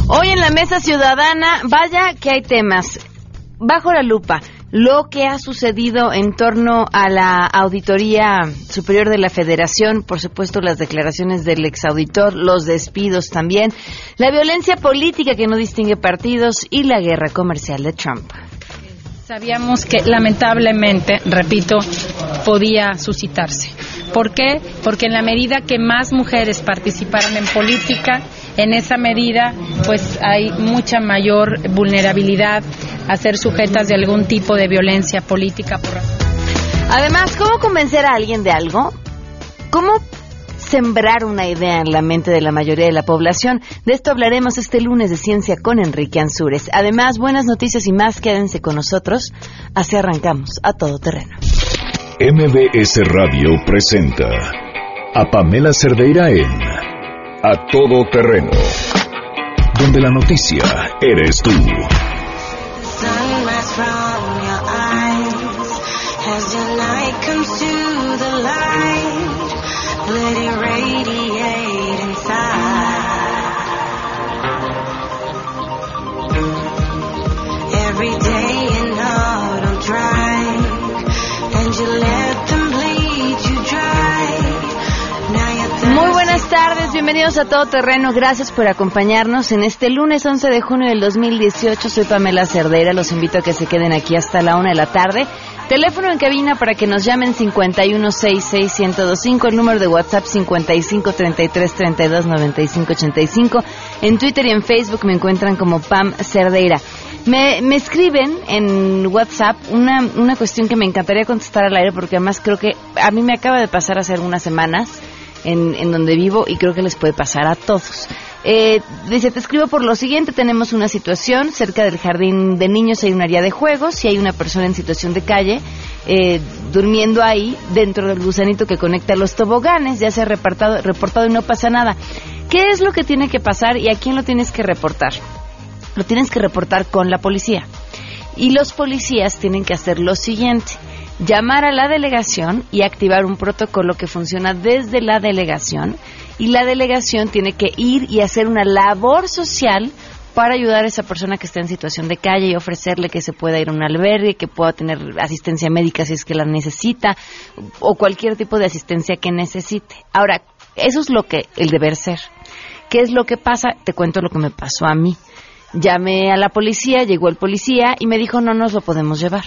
Hoy en la Mesa Ciudadana, vaya que hay temas. Bajo la lupa, lo que ha sucedido en torno a la Auditoría Superior de la Federación, por supuesto las declaraciones del exauditor, los despidos también, la violencia política que no distingue partidos y la guerra comercial de Trump. Sabíamos que lamentablemente, repito, podía suscitarse. ¿Por qué? Porque en la medida que más mujeres participaran en política, en esa medida pues hay mucha mayor vulnerabilidad a ser sujetas de algún tipo de violencia política. Además, ¿cómo convencer a alguien de algo? ¿Cómo sembrar una idea en la mente de la mayoría de la población? De esto hablaremos este lunes de Ciencia con Enrique Ansúrez. Además, buenas noticias y más, quédense con nosotros. Así arrancamos a todo terreno. MBS Radio presenta a Pamela Cerdeira en A Todo Terreno, donde la noticia eres tú. Muy buenas tardes, bienvenidos a Todo Terreno, gracias por acompañarnos en este lunes 11 de junio del 2018, soy Pamela Cerdeira, los invito a que se queden aquí hasta la 1 de la tarde. Teléfono en cabina para que nos llamen 5166125, el número de WhatsApp 5533329585. En Twitter y en Facebook me encuentran como Pam Cerdeira. Me escriben en WhatsApp una cuestión que me encantaría contestar al aire, porque además creo que a mí me acaba de pasar hace algunas semanas en donde vivo y creo que les puede pasar a todos. Dice, te escribo por lo siguiente, tenemos una situación cerca del jardín de niños, hay un área de juegos y hay una persona en situación de calle durmiendo ahí dentro del gusanito que conecta los toboganes, ya se ha reportado y no pasa nada. ¿Qué es lo que tiene que pasar y a quién lo tienes que reportar? Lo tienes que reportar con la policía y los policías tienen que hacer lo siguiente: llamar a la delegación y activar un protocolo que funciona desde la delegación, y la delegación tiene que ir y hacer una labor social para ayudar a esa persona que está en situación de calle y ofrecerle que se pueda ir a un albergue, que pueda tener asistencia médica si es que la necesita, o cualquier tipo de asistencia que necesite. Ahora, eso es lo que el deber ser. ¿Qué es lo que pasa? Te cuento lo que me pasó a mí. Llamé a la policía, llegó el policía y me dijo, no nos lo podemos llevar.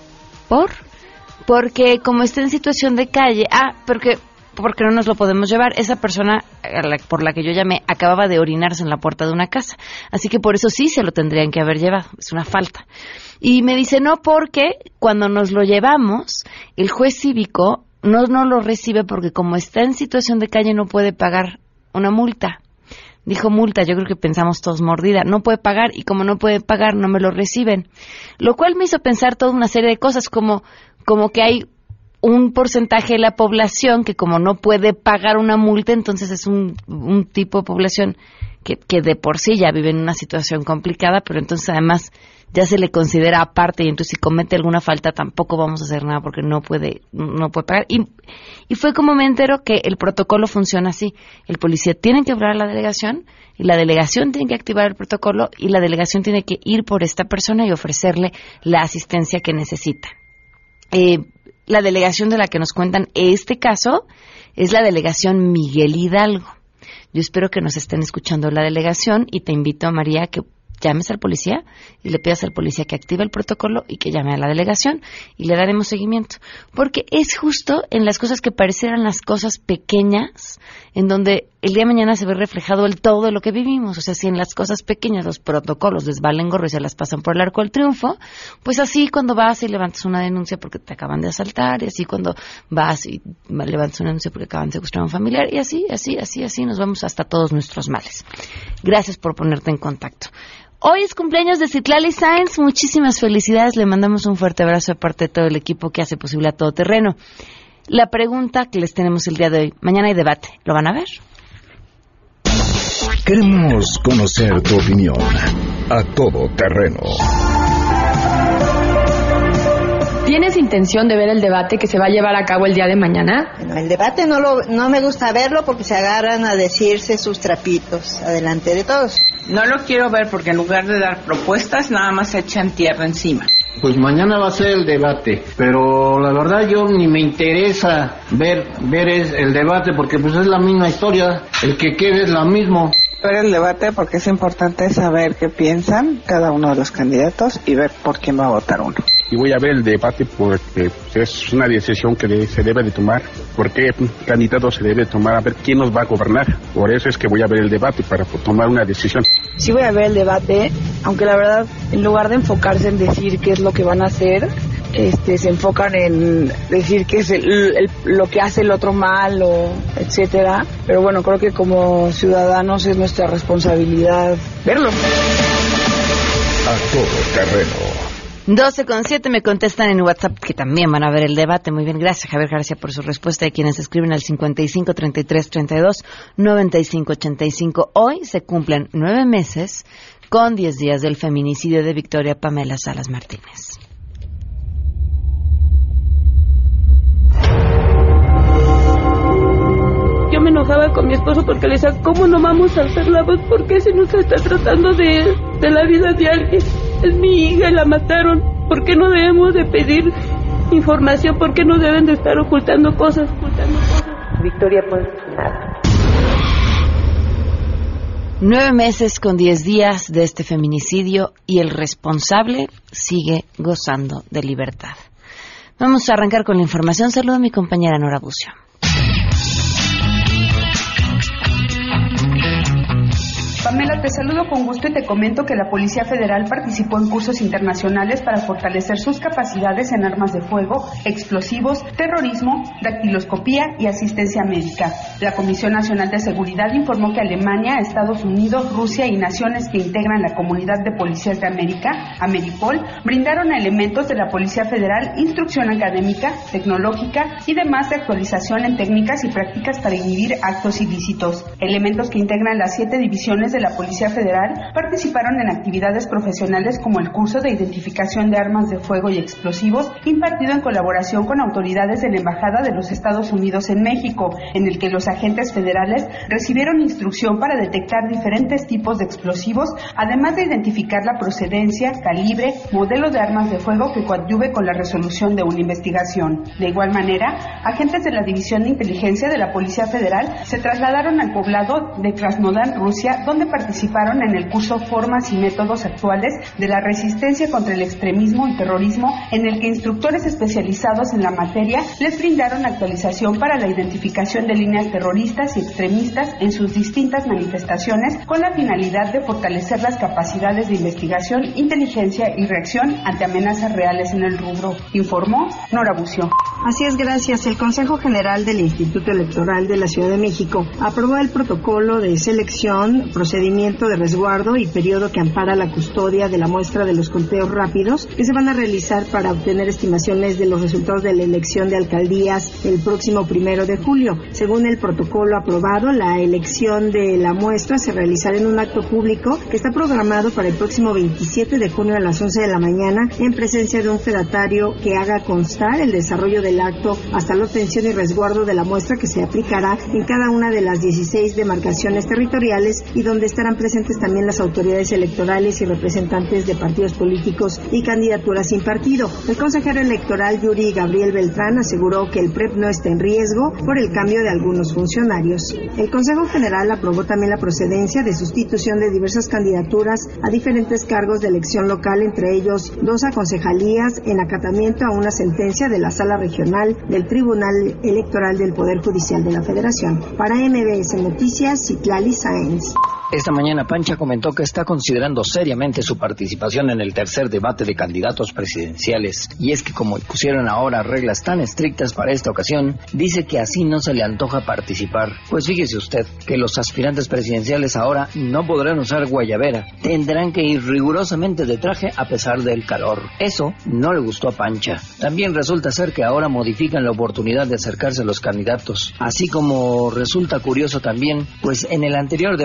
Porque como está en situación de calle, porque no nos lo podemos llevar. Esa persona por la que yo llamé acababa de orinarse en la puerta de una casa, así que por eso sí se lo tendrían que haber llevado, es una falta. Y me dice, no, porque cuando nos lo llevamos, el juez cívico no lo recibe porque como está en situación de calle no puede pagar una multa. Dijo multa, yo creo que pensamos todos mordida, no puede pagar y como no puede pagar no me lo reciben. Lo cual me hizo pensar toda una serie de cosas como que hay un porcentaje de la población que como no puede pagar una multa, entonces es un tipo de población que de por sí ya vive en una situación complicada, pero entonces además ya se le considera aparte y entonces si comete alguna falta tampoco vamos a hacer nada porque no puede pagar. Y fue como me entero que el protocolo funciona así. El policía tiene que hablar a la delegación y la delegación tiene que activar el protocolo y la delegación tiene que ir por esta persona y ofrecerle la asistencia que necesita. La delegación de la que nos cuentan este caso es la delegación Miguel Hidalgo. Yo espero que nos estén escuchando la delegación y te invito, María, a que llames al policía y le pidas al policía que active el protocolo y que llame a la delegación y le daremos seguimiento. Porque es justo en las cosas que parecieran las cosas pequeñas en donde el día de mañana se ve reflejado el todo de lo que vivimos. O sea, si en las cosas pequeñas los protocolos les valen gorro y se las pasan por el arco del triunfo, pues así cuando vas y levantas una denuncia porque te acaban de asaltar, y así cuando vas y levantas una denuncia porque acaban de secuestrar a un familiar, y así nos vamos hasta todos nuestros males. Gracias por ponerte en contacto. Hoy es cumpleaños de Citlali Sáenz, muchísimas felicidades, le mandamos un fuerte abrazo de parte de todo el equipo que hace posible A Todo Terreno. La pregunta que les tenemos el día de hoy, mañana hay debate, ¿lo van a ver? Queremos conocer tu opinión. A Todo Terreno. ¿Tienes intención de ver el debate que se va a llevar a cabo el día de mañana? Bueno, el debate no me gusta verlo porque se agarran a decirse sus trapitos adelante de todos. No lo quiero ver porque en lugar de dar propuestas, nada más se echan tierra encima. Pues mañana va a ser el debate, pero la verdad yo ni me interesa ver el debate porque pues es la misma historia, el que quede es lo mismo. Ver el debate porque es importante saber qué piensan cada uno de los candidatos y ver por quién va a votar uno. Y voy a ver el debate porque es una decisión que se debe de tomar, por qué candidato se debe tomar, a ver quién nos va a gobernar. Por eso es que voy a ver el debate, para tomar una decisión. Sí voy a ver el debate, aunque la verdad, en lugar de enfocarse en decir qué es lo que van a hacer, se enfocan en decir qué es lo que hace el otro mal, etcétera. Pero bueno, creo que como ciudadanos es nuestra responsabilidad verlo. A todo terreno. 12:07 me contestan en WhatsApp que también van a ver el debate. Muy bien, gracias Javier García por su respuesta. Y quienes escriben al 55 33 32 95 85. Hoy se cumplen 9 meses con 10 días del feminicidio de Victoria Pamela Salas Martínez. Yo me enojaba con mi esposo porque le decía, ¿cómo no vamos a hacer la voz? ¿Por qué se nos está tratando de la vida de alguien? Es mi hija, la mataron. ¿Por qué no debemos de pedir información? ¿Por qué no deben de estar ocultando cosas? Victoria, pues nada. 9 meses con 10 días de este feminicidio y el responsable sigue gozando de libertad. Vamos a arrancar con la información. Saludo a mi compañera Nora Bucio. Pamela, te saludo con gusto y te comento que la Policía Federal participó en cursos internacionales para fortalecer sus capacidades en armas de fuego, explosivos, terrorismo, dactiloscopía y asistencia médica. La Comisión Nacional de Seguridad informó que Alemania, Estados Unidos, Rusia y naciones que integran la Comunidad de Policías de América, Ameripol, brindaron a elementos de la Policía Federal instrucción académica, tecnológica y demás de actualización en técnicas y prácticas para inhibir actos ilícitos. Elementos que integran las 7 divisiones de la Policía Federal participaron en actividades profesionales como el curso de identificación de armas de fuego y explosivos impartido en colaboración con autoridades de la Embajada de los Estados Unidos en México, en el que los agentes federales recibieron instrucción para detectar diferentes tipos de explosivos, además de identificar la procedencia, calibre, modelo de armas de fuego que coadyuve con la resolución de una investigación. De igual manera, agentes de la División de Inteligencia de la Policía Federal se trasladaron al poblado de Krasnodar, Rusia, donde participaron en el curso Formas y Métodos Actuales de la Resistencia contra el Extremismo y Terrorismo, en el que instructores especializados en la materia les brindaron actualización para la identificación de líneas terroristas y extremistas en sus distintas manifestaciones, con la finalidad de fortalecer las capacidades de investigación, inteligencia y reacción ante amenazas reales en el rubro, informó Nora Bucio. Así es, gracias. El Consejo General del Instituto Electoral de la Ciudad de México aprobó el protocolo de selección, procedimiento de resguardo y periodo que ampara la custodia de la muestra de los conteos rápidos que se van a realizar para obtener estimaciones de los resultados de la elección de alcaldías el próximo 1 de julio. Según el protocolo aprobado, la elección de la muestra se realizará en un acto público que está programado para el próximo 27 de junio a las 11 de la mañana en presencia de un fedatario que haga constar el desarrollo del acto hasta la obtención y resguardo de la muestra, que se aplicará en cada una de las 16 demarcaciones territoriales y donde estarán presentes también las autoridades electorales y representantes de partidos políticos y candidaturas sin partido. El consejero electoral Yuri Gabriel Beltrán aseguró que el PREP no está en riesgo por el cambio de algunos funcionarios. El Consejo General aprobó también la procedencia de sustitución de diversas candidaturas a diferentes cargos de elección local, entre ellos 2 a concejalías en acatamiento a una sentencia de la Sala Regional del Tribunal Electoral del Poder Judicial de la Federación. Para MBS Noticias, Citlali Sáenz. Esta mañana Pancha comentó que está considerando seriamente su participación en el tercer debate de candidatos presidenciales. Y es que como pusieron ahora reglas tan estrictas para esta ocasión, dice que así no se le antoja participar. Pues fíjese usted que los aspirantes presidenciales ahora no podrán usar guayabera. Tendrán que ir rigurosamente de traje a pesar del calor. Eso no le gustó a Pancha. También resulta ser que ahora modifican la oportunidad de acercarse a los candidatos. Así como resulta curioso también, pues en el anterior debate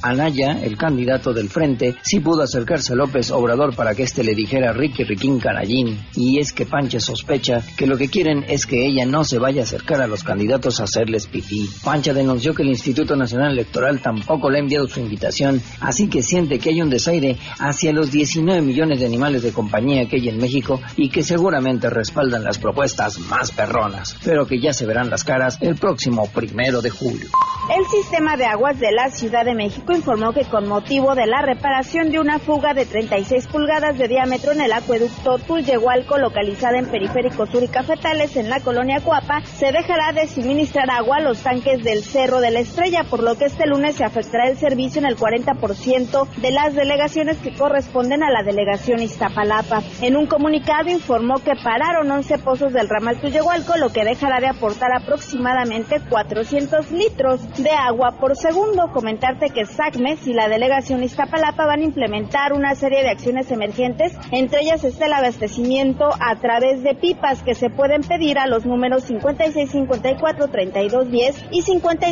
Anaya, el candidato del Frente, sí pudo acercarse a López Obrador para que éste le dijera Ricky Riquín Canallín. Y es que Pancha sospecha que lo que quieren es que ella no se vaya a acercar a los candidatos a hacerles pipí. Pancha denunció que el Instituto Nacional Electoral tampoco le ha enviado su invitación, así que siente que hay un desaire hacia los 19 millones de animales de compañía que hay en México y que seguramente respaldan las propuestas más perronas, pero que ya se verán las caras el próximo 1 de julio. El Sistema de Aguas de la Ciudad de México informó que con motivo de la reparación de una fuga de 36 pulgadas de diámetro en el acueducto Tulyehualco, localizada en Periférico Sur y Cafetales, en la colonia Cuapa, se dejará de suministrar agua a los tanques del Cerro de la Estrella, por lo que este lunes se afectará el servicio en el 40% de las delegaciones que corresponden a la delegación Iztapalapa. En un comunicado informó que pararon 11 pozos del ramal Tulyehualco, lo que dejará de aportar aproximadamente 400 litros de agua por segundo. Comentarte que SACMES y la delegación Iztapalapa van a implementar una serie de acciones emergentes, entre ellas está el abastecimiento a través de pipas que se pueden pedir a los números 5654-3210 y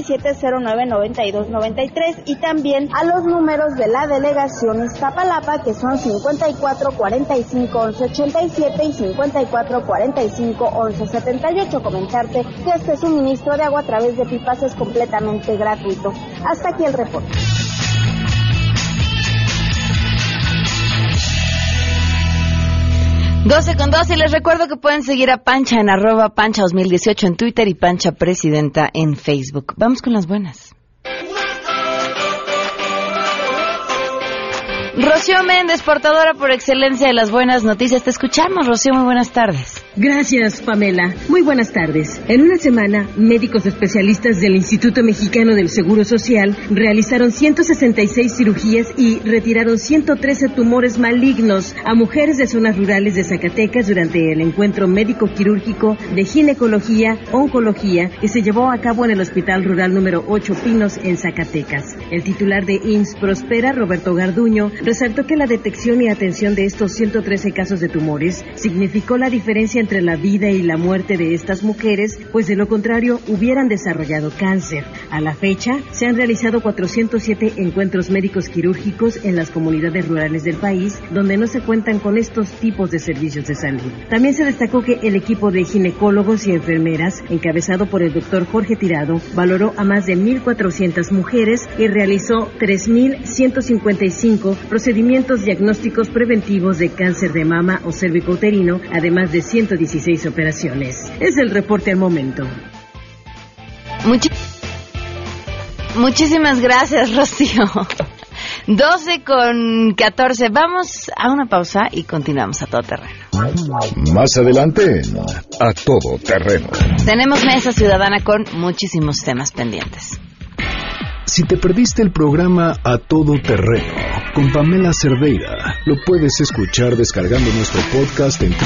5709-9293 y también a los números de la delegación Iztapalapa que son 5445-1187 y 5445-1178. Comentarte que este suministro de agua a través de pipas es completamente gratuito. Hasta aquí el reporte. Doce con 12, y les recuerdo que pueden seguir a Pancha en @Pancha2018 en Twitter y Pancha Presidenta en Facebook. Vamos con las buenas. Rocío Méndez, portadora por excelencia de las buenas noticias. Te escuchamos, Rocío, muy buenas tardes. Gracias, Pamela. Muy buenas tardes. En una semana, médicos especialistas del Instituto Mexicano del Seguro Social realizaron 166 cirugías y retiraron 113 tumores malignos a mujeres de zonas rurales de Zacatecas durante el encuentro médico-quirúrgico de ginecología-oncología que se llevó a cabo en el Hospital Rural número 8 Pinos en Zacatecas. El titular de IMSS Prospera, Roberto Garduño, resaltó que la detección y atención de estos 113 casos de tumores significó la diferencia entre la vida y la muerte de estas mujeres, pues de lo contrario hubieran desarrollado cáncer. A la fecha, se han realizado 407 encuentros médicos quirúrgicos en las comunidades rurales del país, donde no se cuentan con estos tipos de servicios de salud. También se destacó que el equipo de ginecólogos y enfermeras, encabezado por el doctor Jorge Tirado, valoró a más de 1,400 mujeres y realizó 3,155 procedimientos diagnósticos preventivos de cáncer de mama o cervicouterino, además de 116 operaciones. Es el reporte al momento. Muchísimas gracias, Rocío. 12:14. Vamos a una pausa y continuamos a todo terreno. Más adelante, a todo terreno. Tenemos mesa ciudadana con muchísimos temas pendientes. Si te perdiste el programa A Todo Terreno con Pamela Cerdeira, lo puedes escuchar descargando nuestro podcast en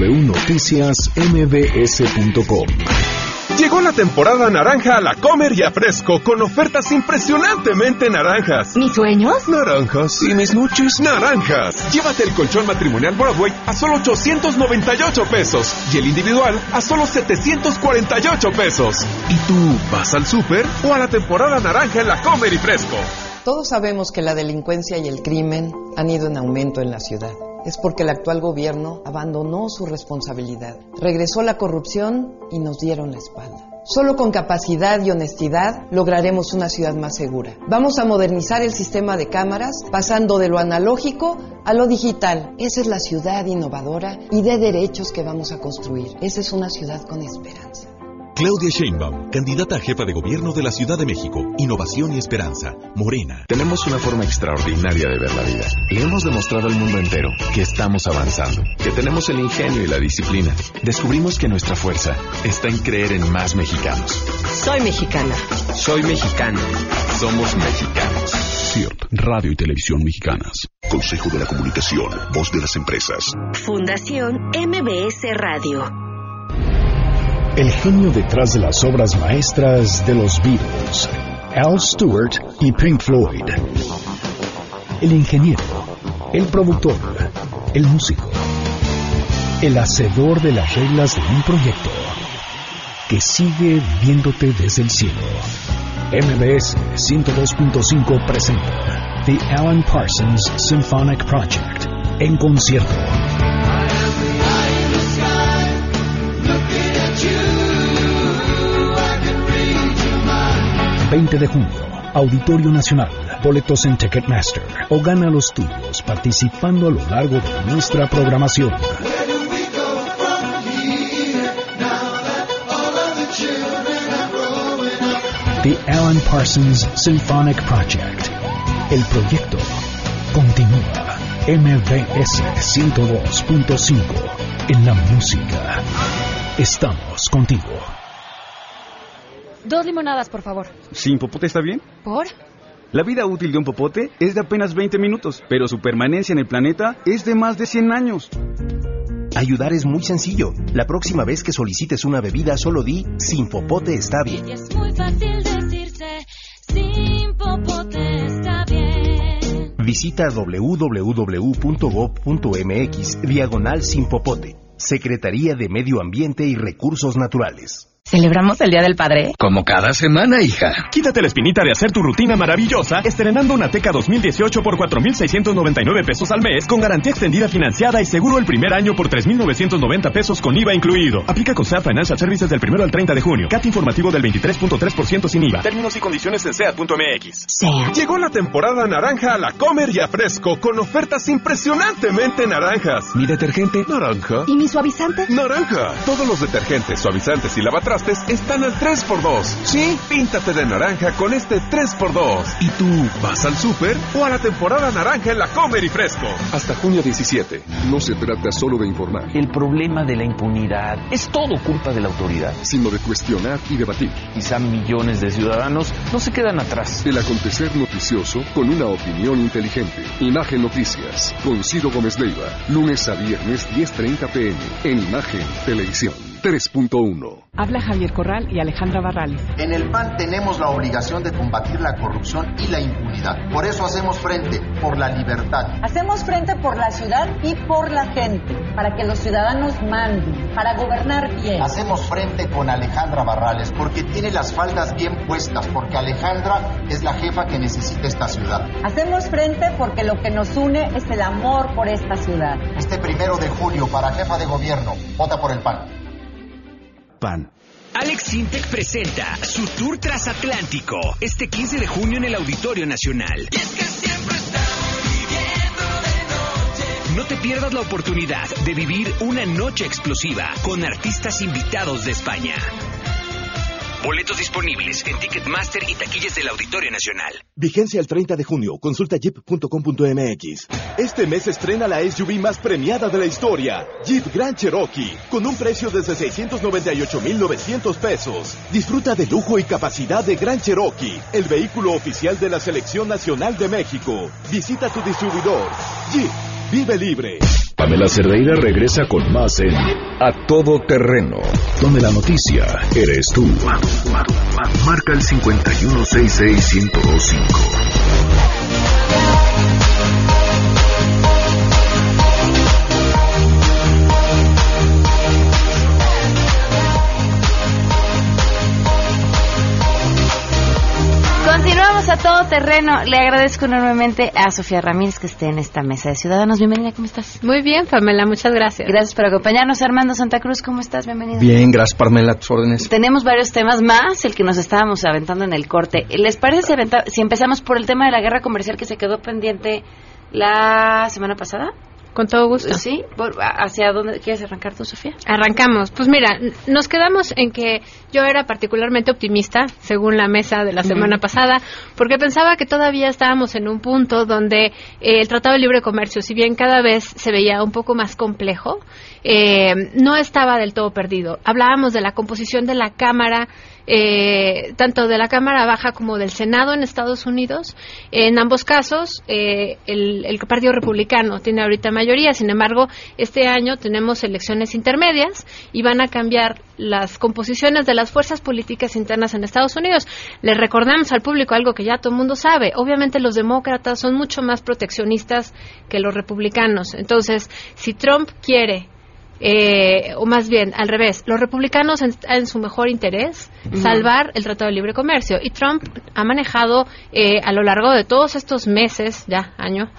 www.noticiasmbs.com. Llegó la temporada naranja a la Comer y a Fresco con ofertas impresionantemente naranjas. ¿Mis sueños? Naranjas. ¿Y mis noches? Naranjas. Llévate el colchón matrimonial Broadway a solo 898 pesos y el individual a solo 748 pesos. ¿Y tú vas al súper o a la temporada naranja en la Comer y Fresco? Todos sabemos que la delincuencia y el crimen han ido en aumento en la ciudad. Es porque el actual gobierno abandonó su responsabilidad. Regresó la corrupción y nos dieron la espalda. Solo con capacidad y honestidad lograremos una ciudad más segura. Vamos a modernizar el sistema de cámaras, pasando de lo analógico a lo digital. Esa es la ciudad innovadora y de derechos que vamos a construir. Esa es una ciudad con esperanza. Claudia Sheinbaum, candidata a jefa de gobierno de la Ciudad de México. Innovación y esperanza. Morena. Tenemos una forma extraordinaria de ver la vida. Le hemos demostrado al mundo entero que estamos avanzando, que tenemos el ingenio y la disciplina. Descubrimos que nuestra fuerza está en creer en más mexicanos. Soy mexicana. Soy mexicano. Somos mexicanos. CIRT, Radio y Televisión Mexicanas. Consejo de la Comunicación, voz de las empresas. Fundación MBS Radio. El genio detrás de las obras maestras de los Beatles, Al Stewart y Pink Floyd. El ingeniero, el productor, el músico, el hacedor de las reglas de un proyecto que sigue viéndote desde el cielo. MBS 102.5 presenta The Alan Parsons Symphonic Project en concierto. 20 de junio, Auditorio Nacional. Boletos en Ticketmaster o gana los tuyos participando a lo largo de nuestra programación. The Alan Parsons Symphonic Project. El proyecto continúa. MBS 102.5. En la música. Estamos contigo. 2 limonadas, por favor. ¿Sin popote está bien? ¿Por? La vida útil de un popote es de apenas 20 minutos, pero su permanencia en el planeta es de más de 100 años. Ayudar es muy sencillo. La próxima vez que solicites una bebida, solo di, sin popote está bien. Y es muy fácil decirse, sin popote está bien. Visita www.gov.mx/sin popote. Secretaría de Medio Ambiente y Recursos Naturales. ¿Celebramos el Día del Padre? Como cada semana, hija. Quítate la espinita de hacer tu rutina maravillosa estrenando una Teca 2018 por 4,699 pesos al mes con garantía extendida financiada y seguro el primer año por 3,990 pesos con IVA incluido. Aplica con SEAT Financial Services del 1 al 30 de junio. CAT informativo del 23.3% sin IVA. Términos y condiciones en SEAT.mx. Llegó la temporada naranja a la Comer y a Fresco con ofertas impresionantemente naranjas. ¿Mi detergente? Naranja. ¿Y mi suavizante? Naranja. Todos los detergentes, suavizantes y lavatrastes están al 3x2. ¿Sí? Píntate de naranja con este 3x2. ¿Y tú vas al súper o a la temporada naranja en la Comer y Fresco? Hasta junio 17. No se trata solo de informar. El problema de la impunidad es todo culpa de la autoridad, sino de cuestionar y debatir. Quizá millones de ciudadanos no se quedan atrás. El acontecer noticioso con una opinión inteligente. Imagen Noticias con Ciro Gómez Leiva. Lunes a viernes 10:30 p.m. en Imagen Televisión 3.1. Habla Javier Corral y Alejandra Barrales. En el PAN tenemos la obligación de combatir la corrupción y la impunidad. Por eso hacemos frente por la libertad. Hacemos frente por la ciudad y por la gente, para que los ciudadanos manden, para gobernar bien. Hacemos frente con Alejandra Barrales, porque tiene las faldas bien puestas, porque Alejandra es la jefa que necesita esta ciudad. Hacemos frente porque lo que nos une es el amor por esta ciudad. Este 1 de julio, para jefa de gobierno, vota por el PAN. PAN. Alex Sintek presenta su Tour Transatlántico este 15 de junio en el Auditorio Nacional. Y es que siempre estamos viviendo de noche. No te pierdas la oportunidad de vivir una noche explosiva con artistas invitados de España. Boletos disponibles en Ticketmaster y taquillas del Auditorio Nacional. Vigencia el 30 de junio. Consulta jeep.com.mx. Este mes estrena la SUV más premiada de la historia, Jeep Grand Cherokee, con un precio desde $698,900 pesos. Disfruta de lujo y capacidad de Grand Cherokee, el vehículo oficial de la Selección Nacional de México. Visita tu distribuidor. Jeep, vive libre. Pamela Cerdeira regresa con más en A Todo Terreno, donde la noticia eres tú. Marca el 5166125. Continuamos a Todo Terreno. Le agradezco enormemente a Sofía Ramírez que esté en esta mesa de ciudadanos. Bienvenida, ¿cómo estás? Muy bien, Pamela, muchas gracias. Gracias por acompañarnos. Armando Santa Cruz, ¿cómo estás? Bienvenido. Bien, gracias, Pamela, a tus órdenes. Tenemos varios temas más, el que nos estábamos aventando en el corte. ¿Les parece si empezamos por el tema de la guerra comercial que se quedó pendiente la semana pasada? Con todo gusto. Sí, ¿hacia dónde quieres arrancar tú, Sofía? Arrancamos. Pues mira, nos quedamos en que yo era particularmente optimista, según la mesa de la semana pasada, porque pensaba que todavía estábamos en un punto donde el Tratado de Libre Comercio, si bien cada vez se veía un poco más complejo, no estaba del todo perdido. Hablábamos de la composición de la Cámara, tanto de la Cámara Baja como del Senado en Estados Unidos. En ambos casos, el Partido Republicano tiene ahorita mayoría. Sin embargo, este año tenemos elecciones intermedias y van a cambiar las composiciones de las fuerzas políticas internas en Estados Unidos. Les recordamos al público algo que ya todo el mundo sabe. Obviamente los demócratas son mucho más proteccionistas que los republicanos. Entonces, si Trump quiere o más bien al revés, los republicanos en su mejor interés salvar el Tratado de Libre Comercio, y Trump ha manejado a lo largo de todos estos meses, ya año,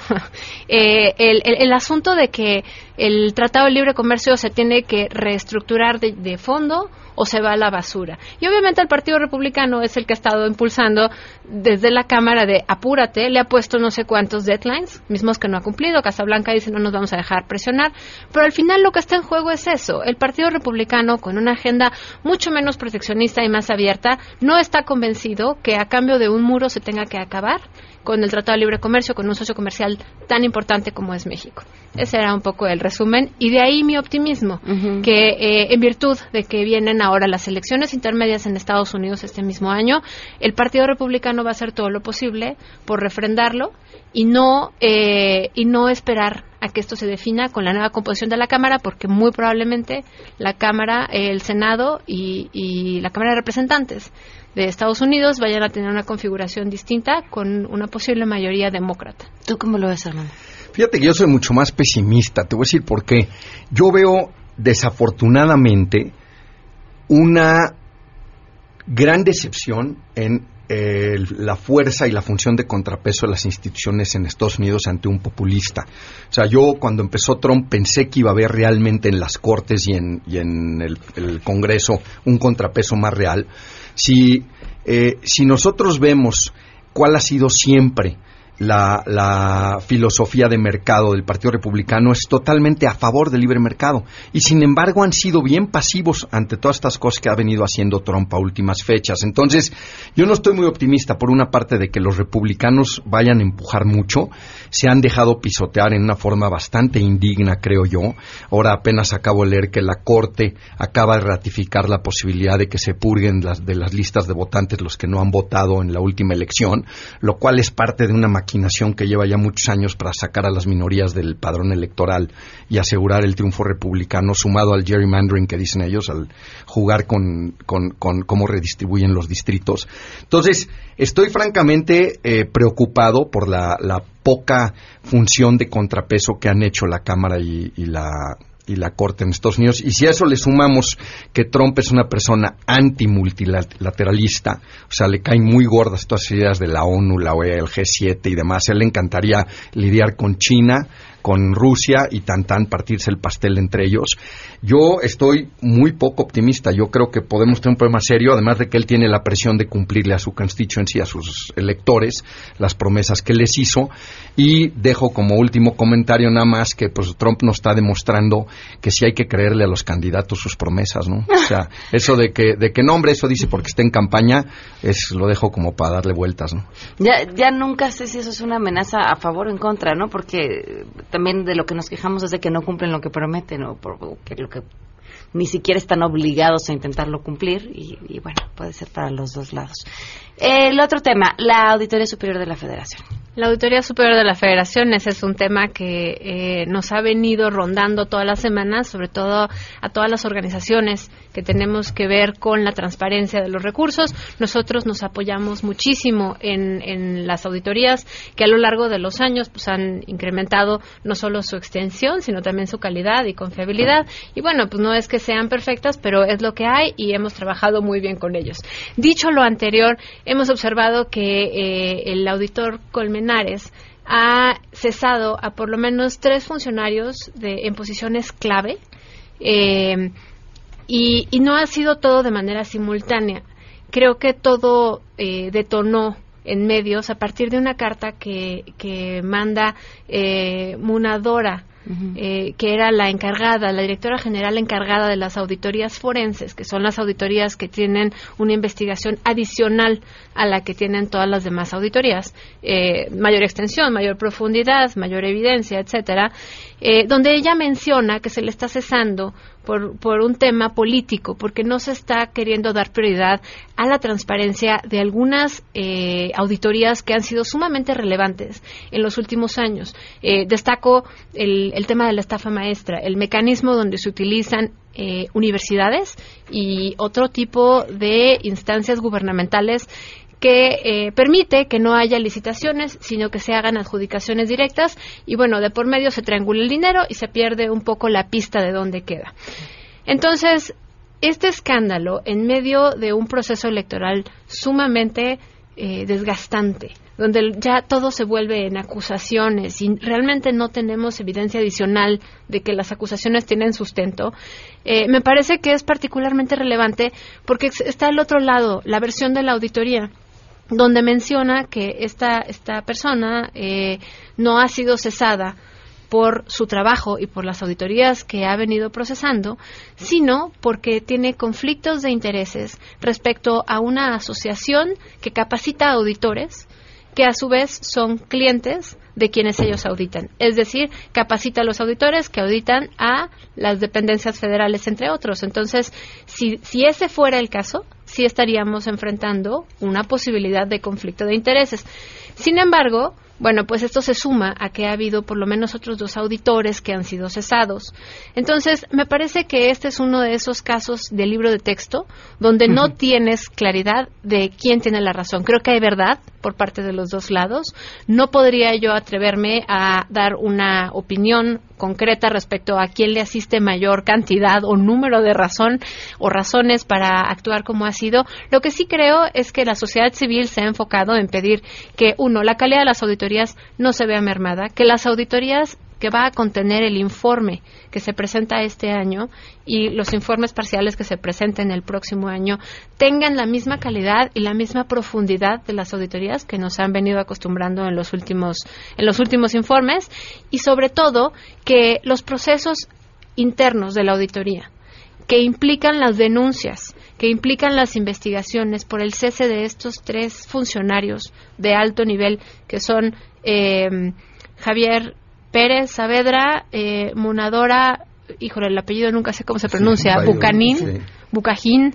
el asunto de que el Tratado de Libre Comercio se tiene que reestructurar de fondo o se va a la basura. Y obviamente el Partido Republicano es el que ha estado impulsando desde la Cámara de apúrate, le ha puesto no sé cuántos deadlines, mismos que no ha cumplido. Casablanca dice no nos vamos a dejar presionar, pero al final lo que está en juego es eso. El Partido Republicano, con una agenda mucho menos proteccionista y más abierta, no está convencido que a cambio de un muro se tenga que acabar con el Tratado de Libre Comercio, con un socio comercial tan importante como es México. Ese era un poco el resumen, y de ahí mi optimismo, que en virtud de que vienen ahora las elecciones intermedias en Estados Unidos este mismo año, el Partido Republicano va a hacer todo lo posible por refrendarlo y no esperar a que esto se defina con la nueva composición de la Cámara, porque muy probablemente la Cámara, el Senado y la Cámara de Representantes de Estados Unidos vayan a tener una configuración distinta con una posible mayoría demócrata. ¿Tú cómo lo ves, Armando? Fíjate que yo soy mucho más pesimista. Te voy a decir por qué. Yo veo, desafortunadamente, una gran decepción en la fuerza y la función de contrapeso de las instituciones en Estados Unidos ante un populista. O sea, yo cuando empezó Trump pensé que iba a haber realmente en las Cortes y en el Congreso un contrapeso más real. Si nosotros vemos cuál ha sido siempre la filosofía de mercado del Partido Republicano, es totalmente a favor del libre mercado, y sin embargo han sido bien pasivos ante todas estas cosas que ha venido haciendo Trump a últimas fechas. Entonces yo no estoy muy optimista, por una parte, de que los republicanos vayan a empujar mucho. Se han dejado pisotear en una forma bastante indigna, creo yo. Ahora apenas acabo de leer que la Corte acaba de ratificar la posibilidad de que se purguen de las listas de votantes los que no han votado en la última elección, lo cual es parte de una maquinación que lleva ya muchos años para sacar a las minorías del padrón electoral y asegurar el triunfo republicano, sumado al gerrymandering que dicen ellos, al jugar con cómo redistribuyen los distritos. Entonces, estoy francamente preocupado por la poca función de contrapeso que han hecho la Cámara y la Corte en Estados Unidos. Y si a eso le sumamos que Trump es una persona antimultilateralista, o sea, le caen muy gordas todas las ideas de la ONU, la OEA, el G7 y demás, a él le encantaría lidiar con China, con Rusia y partirse el pastel entre ellos. Yo estoy muy poco optimista. Yo creo que podemos tener un problema serio, además de que él tiene la presión de cumplirle a su constituency, a sus electores, las promesas que les hizo. Y dejo como último comentario nada más que pues Trump nos está demostrando que sí hay que creerle a los candidatos sus promesas, ¿no? O sea, eso de que no, hombre, eso dice porque está en campaña, lo dejo como para darle vueltas, ¿no? Ya nunca sé si eso es una amenaza a favor o en contra, ¿no? Porque también de lo que nos quejamos es de que no cumplen lo que prometen, o que lo que ni siquiera están obligados a intentarlo cumplir, y bueno, puede ser para los dos lados. El otro tema, la Auditoría Superior de la Federación. La Auditoría Superior de la Federación, ese es un tema que nos ha venido rondando todas las semanas, sobre todo a todas las organizaciones que tenemos que ver con la transparencia de los recursos. Nosotros nos apoyamos muchísimo en las auditorías que a lo largo de los años pues han incrementado no solo su extensión, sino también su calidad y confiabilidad. Y bueno, pues no es que sean perfectas, pero es lo que hay y hemos trabajado muy bien con ellos. Dicho lo anterior, hemos observado que el auditor Colmenares ha cesado a por lo menos 3 funcionarios en posiciones clave, y no ha sido todo de manera simultánea. Creo que todo detonó en medios a partir de una carta que manda Munadora, que era la directora general encargada de las auditorías forenses, que son las auditorías que tienen una investigación adicional a la que tienen todas las demás auditorías, mayor extensión, mayor profundidad, mayor evidencia, etcétera, donde ella menciona que se le está cesando por un tema político, porque no se está queriendo dar prioridad a la transparencia de algunas auditorías que han sido sumamente relevantes en los últimos años. Destaco el tema de la estafa maestra, el mecanismo donde se utilizan universidades y otro tipo de instancias gubernamentales que permite que no haya licitaciones, sino que se hagan adjudicaciones directas y bueno, de por medio se triangula el dinero y se pierde un poco la pista de dónde queda. Entonces, este escándalo en medio de un proceso electoral sumamente desgastante, donde ya todo se vuelve en acusaciones y realmente no tenemos evidencia adicional de que las acusaciones tienen sustento, me parece que es particularmente relevante porque está al otro lado la versión de la auditoría, donde menciona que esta persona no ha sido cesada por su trabajo y por las auditorías que ha venido procesando, sino porque tiene conflictos de intereses respecto a una asociación que capacita a auditores, que a su vez son clientes de quienes ellos auditan. Es decir, capacita a los auditores que auditan a las dependencias federales, entre otros. Entonces, si ese fuera el caso, sí estaríamos enfrentando una posibilidad de conflicto de intereses. Sin embargo, bueno, pues esto se suma a que ha habido por lo menos otros 2 auditores que han sido cesados. Entonces, me parece que este es uno de esos casos de libro de texto donde no tienes claridad de quién tiene la razón. Creo que hay verdad por parte de los 2 lados. No podría yo atreverme a dar una opinión concreta respecto a quién le asiste mayor cantidad o número de razón o razones para actuar como ha sido. Lo que sí creo es que la sociedad civil se ha enfocado en pedir que, uno, la calidad de las auditorías no se vea mermada, que las auditorías que va a contener el informe que se presenta este año y los informes parciales que se presenten el próximo año tengan la misma calidad y la misma profundidad de las auditorías que nos han venido acostumbrando en los últimos informes, y sobre todo que los procesos internos de la auditoría que implican las denuncias, que implican las investigaciones por el cese de estos 3 funcionarios de alto nivel, que son Javier Pérez Saavedra, Munadora, híjole, el apellido nunca sé cómo se pronuncia, Bucajín,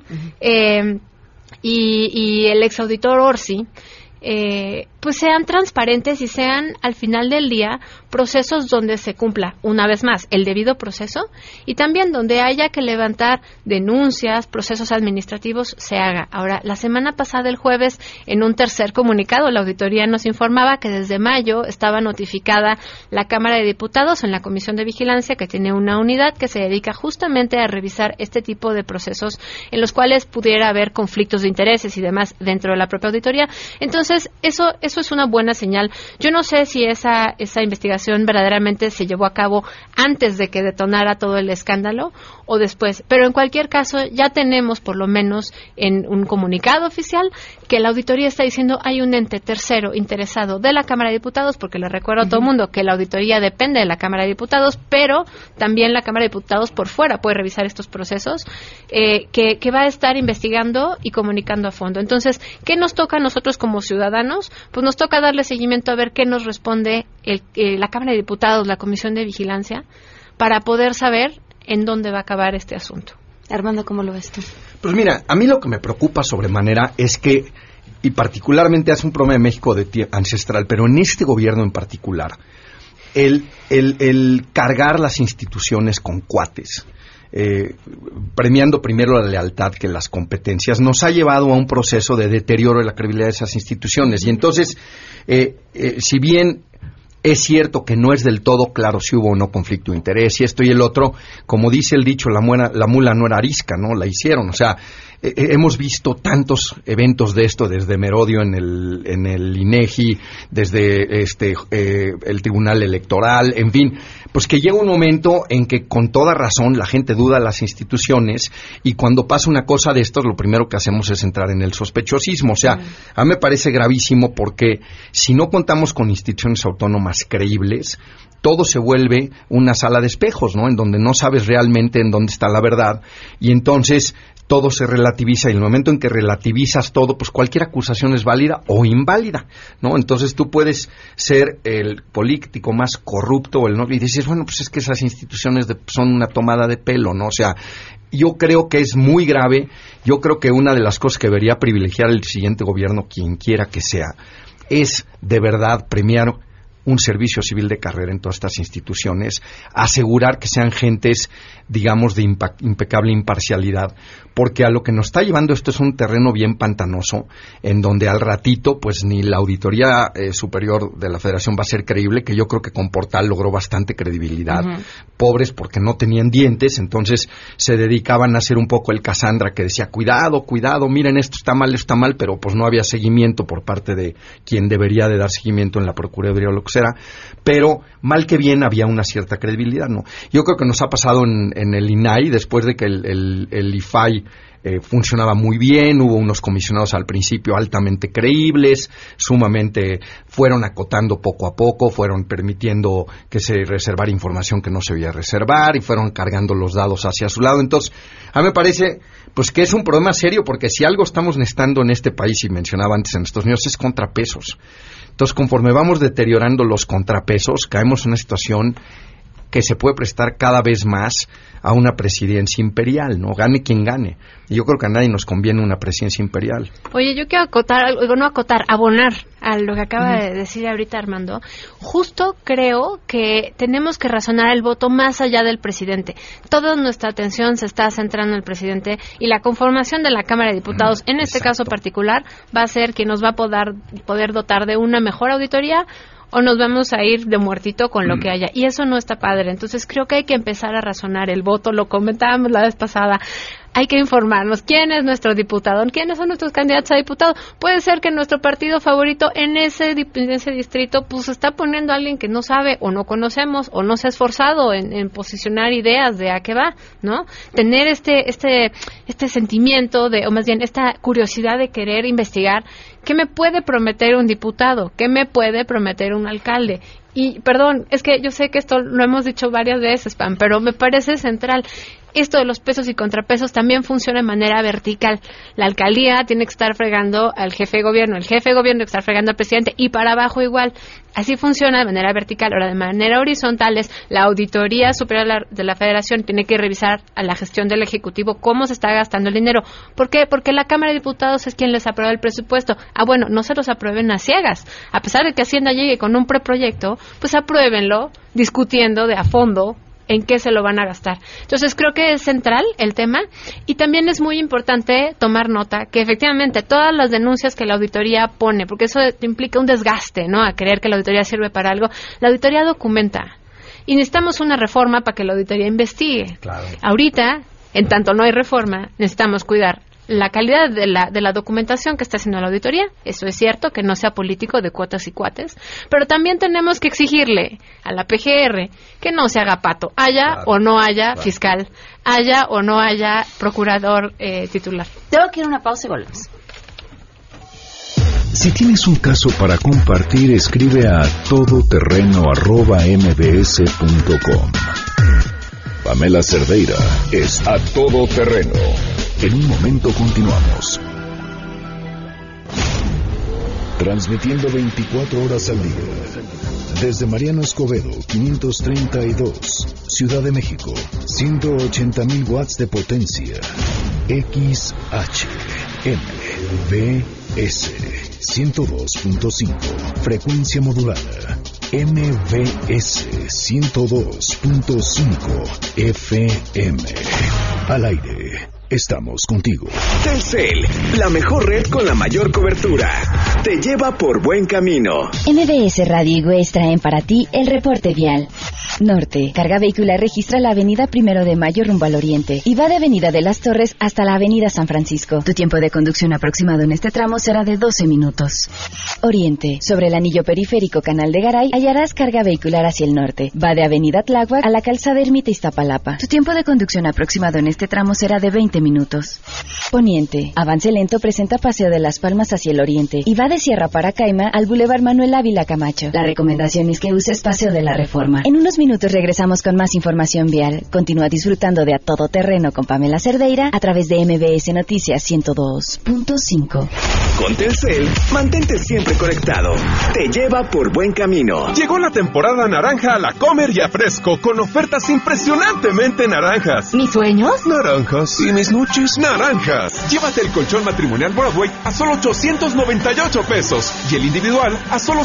y el exauditor Orsi, pues sean transparentes y sean al final del día procesos donde se cumpla, una vez más, el debido proceso, y también donde haya que levantar denuncias, procesos administrativos, se haga. Ahora, la semana pasada, el jueves, en un tercer comunicado, la auditoría nos informaba que desde mayo estaba notificada la Cámara de Diputados en la Comisión de Vigilancia, que tiene una unidad que se dedica justamente a revisar este tipo de procesos en los cuales pudiera haber conflictos de intereses y demás dentro de la propia auditoría. Entonces, eso es una buena señal. Yo no sé si esa investigación verdaderamente se llevó a cabo antes de que detonara todo el escándalo o después, pero en cualquier caso ya tenemos por lo menos en un comunicado oficial que la auditoría está diciendo hay un ente tercero interesado de la Cámara de Diputados, porque le recuerdo a todo el mundo que la auditoría depende de la Cámara de Diputados, pero también la Cámara de Diputados por fuera puede revisar estos procesos, que va a estar investigando y comunicando a fondo. Entonces, ¿qué nos toca a nosotros como ciudadanos? Pues nos toca darle seguimiento a ver qué nos responde la Cámara de Diputados, la Comisión de Vigilancia, para poder saber en dónde va a acabar este asunto. Armando, ¿cómo lo ves tú? Pues mira, a mí lo que me preocupa sobremanera es que, y particularmente hace un problema de México ancestral, pero en este gobierno en particular, el cargar las instituciones con cuates, premiando primero la lealtad que las competencias, nos ha llevado a un proceso de deterioro de la credibilidad de esas instituciones. Y entonces, si bien es cierto que no es del todo claro si hubo o no conflicto de interés y esto y el otro, como dice el dicho, la mula no era arisca, ¿no? La hicieron. O sea, hemos visto tantos eventos de esto desde Merodio en el INEGI, desde el Tribunal Electoral, en fin, pues que llega un momento en que con toda razón la gente duda de las instituciones y cuando pasa una cosa de estos lo primero que hacemos es entrar en el sospechosismo. O sea, a mí me parece gravísimo porque si no contamos con instituciones autónomas creíbles, todo se vuelve una sala de espejos, ¿no? En donde no sabes realmente en dónde está la verdad y entonces todo se relativiza y en el momento en que relativizas todo, pues cualquier acusación es válida o inválida, ¿no? Entonces tú puedes ser el político más corrupto o y dices, bueno, pues es que esas instituciones son una tomada de pelo, ¿no? O sea, yo creo que es muy grave. Yo creo que una de las cosas que debería privilegiar el siguiente gobierno, quien quiera que sea, es de verdad premiar un servicio civil de carrera en todas estas instituciones, asegurar que sean gentes digamos, de impecable imparcialidad, porque a lo que nos está llevando esto es un terreno bien pantanoso, en donde al ratito, pues ni la Auditoría Superior de la Federación va a ser creíble, que yo creo que con Portal logró bastante credibilidad. Pobres porque no tenían dientes, entonces se dedicaban a hacer un poco el Cassandra que decía, cuidado, miren, esto está mal, pero pues no había seguimiento por parte de quien debería de dar seguimiento en la Procuraduría o lo que sea, pero mal que bien había una cierta credibilidad, ¿no? Yo creo que nos ha pasado en el INAI, después de que el IFAI funcionaba muy bien, hubo unos comisionados al principio altamente creíbles, sumamente fueron acotando poco a poco, fueron permitiendo que se reservara información que no se debía reservar y fueron cargando los dados hacia su lado. Entonces, a mí me parece pues que es un problema serio, porque si algo estamos necesitando en este país, y mencionaba antes en Estados Unidos, es contrapesos. Entonces, conforme vamos deteriorando los contrapesos, caemos en una situación que se puede prestar cada vez más a una presidencia imperial, ¿no? Gane quien gane. Y yo creo que a nadie nos conviene una presidencia imperial. Oye, yo quiero abonar a lo que acaba de decir ahorita Armando. Justo creo que tenemos que razonar el voto más allá del presidente. Toda nuestra atención se está centrando en el presidente, y la conformación de la Cámara de Diputados, en este caso particular, va a ser quien nos va a poder dotar de una mejor auditoría, o nos vamos a ir de muertito con lo que haya. Y eso no está padre. Entonces creo que hay que empezar a razonar el voto. Lo comentábamos la vez pasada. Hay que informarnos quién es nuestro diputado, quiénes son nuestros candidatos a diputado. Puede ser que nuestro partido favorito en ese distrito pues está poniendo a alguien que no sabe o no conocemos o no se ha esforzado en posicionar ideas de a qué va, ¿no? Tener este sentimiento o más bien esta curiosidad de querer investigar qué me puede prometer un diputado, qué me puede prometer un alcalde. Y, perdón, es que yo sé que esto lo hemos dicho varias veces, Pam, pero me parece central. Esto de los pesos y contrapesos también funciona de manera vertical. La alcaldía tiene que estar fregando al jefe de gobierno, el jefe de gobierno tiene que estar fregando al presidente, y para abajo igual. Así funciona de manera vertical. Ahora, de manera horizontal es la Auditoría Superior de la Federación tiene que revisar a la gestión del Ejecutivo cómo se está gastando el dinero. ¿Por qué? Porque la Cámara de Diputados es quien les aprueba el presupuesto. Bueno, no se los aprueben a ciegas. A pesar de que Hacienda llegue con un preproyecto, pues apruébenlo discutiendo de a fondo en qué se lo van a gastar. Entonces creo que es central el tema, y también es muy importante tomar nota que efectivamente todas las denuncias que la auditoría pone, porque eso implica un desgaste, ¿no? A creer que la auditoría sirve para algo, la auditoría documenta, y necesitamos una reforma para que la auditoría investigue. Claro. Ahorita, en tanto no hay reforma, necesitamos cuidar la calidad de la documentación que está haciendo la auditoría. Eso es cierto, que no sea político de cuotas y cuates, pero también tenemos que exigirle a la PGR que no se haga pato, haya o no haya fiscal, haya o no haya procurador titular. Tengo que ir a una pausa y volvemos. Si tienes un caso para compartir, escribe a todoterreno@mbs.com. Pamela Cerdeira es A Todo Terreno. En un momento continuamos. Transmitiendo 24 horas al día. Desde Mariano Escobedo, 532, Ciudad de México, 180,000 watts de potencia. XHMBS 102.5, frecuencia modulada. MBS 102.5 FM. Al aire. Estamos contigo. Telcel, la mejor red con la mayor cobertura. Te lleva por buen camino. MBS Radio y Waze traen para ti el reporte vial. Norte. Carga vehicular registra la avenida 1 de Mayo rumbo al oriente y va de Avenida de las Torres hasta la Avenida San Francisco. Tu tiempo de conducción aproximado en este tramo será de 12 minutos. Oriente. Sobre el anillo periférico Canal de Garay hallarás carga vehicular hacia el norte. Va de Avenida Tláhuac a la calzada Ermita Iztapalapa. Tu tiempo de conducción aproximado en este tramo será de 20 minutos. Poniente. Avance lento presenta Paseo de las Palmas hacia el oriente y va de Sierra Paracaima al Boulevard Manuel Ávila Camacho. La recomendación es que uses Paseo de la Reforma. En unos minutos regresamos con más información vial. Continúa disfrutando de A Todo Terreno con Pamela Cerdeira a través de MBS Noticias 102.5. Con Telcel, mantente siempre conectado. Te lleva por buen camino. Llegó la temporada naranja a la Comer y a Fresco con ofertas impresionantemente naranjas. ¿Mis sueños? Naranjas. ¿Y mis noches? Naranjas. Llévate el colchón matrimonial Broadway a solo 898 pesos y el individual a solo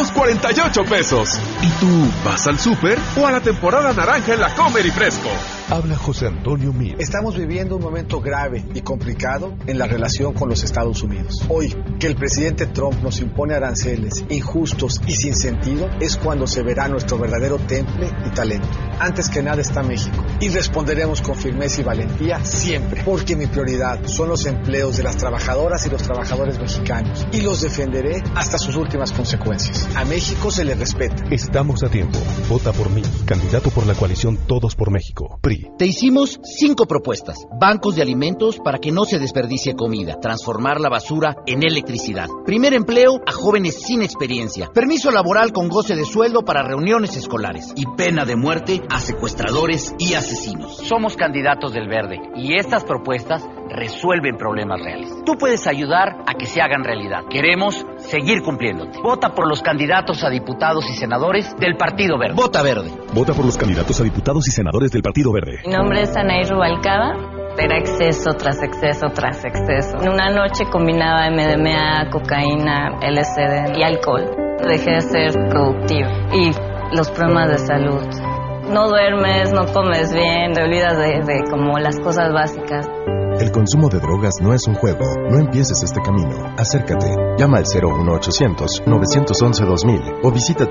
748 pesos. ¿Y tú vas al súper o a la temporada naranja en la Comer y Fresco? Habla José Antonio Meade. Estamos viviendo un momento grave y complicado en la relación con los Estados Unidos. Hoy, que el presidente Trump nos impone aranceles injustos y sin sentido, es cuando se verá nuestro verdadero temple y talento. Antes que nada está México. Y responderemos con firmeza y valentía siempre. Porque mi prioridad son los empleos de las trabajadoras y los trabajadores mexicanos. Y los defenderé hasta sus últimas consecuencias. A México se le respeta. Estamos a tiempo. Vota por mí, candidato por la coalición Todos por México, PRI. Te hicimos 5 propuestas. Bancos de alimentos para que no se desperdicie comida. Transformar la basura en electricidad. Primer empleo a jóvenes sin experiencia. Permiso laboral con goce de sueldo para reuniones escolares. Y pena de muerte a secuestradores y asesinos. Somos candidatos del Verde y estas propuestas resuelven problemas reales. Tú puedes ayudar a que se hagan realidad. Queremos seguir cumpliéndote. Vota por los candidatos a diputados y senadores del Partido Verde. Vota Verde. Vota por los candidatos a diputados y senadores del Partido Verde. Mi nombre es Anaí Rubalcaba. Era exceso tras exceso tras exceso. En una noche combinaba MDMA, cocaína, LSD y alcohol. Dejé de ser productiva. Y los problemas de salud. No duermes, no comes bien, te olvidas de como las cosas básicas. El consumo de drogas no es un juego. No empieces este camino. Acércate. Llama al 01800-911-2000 o visita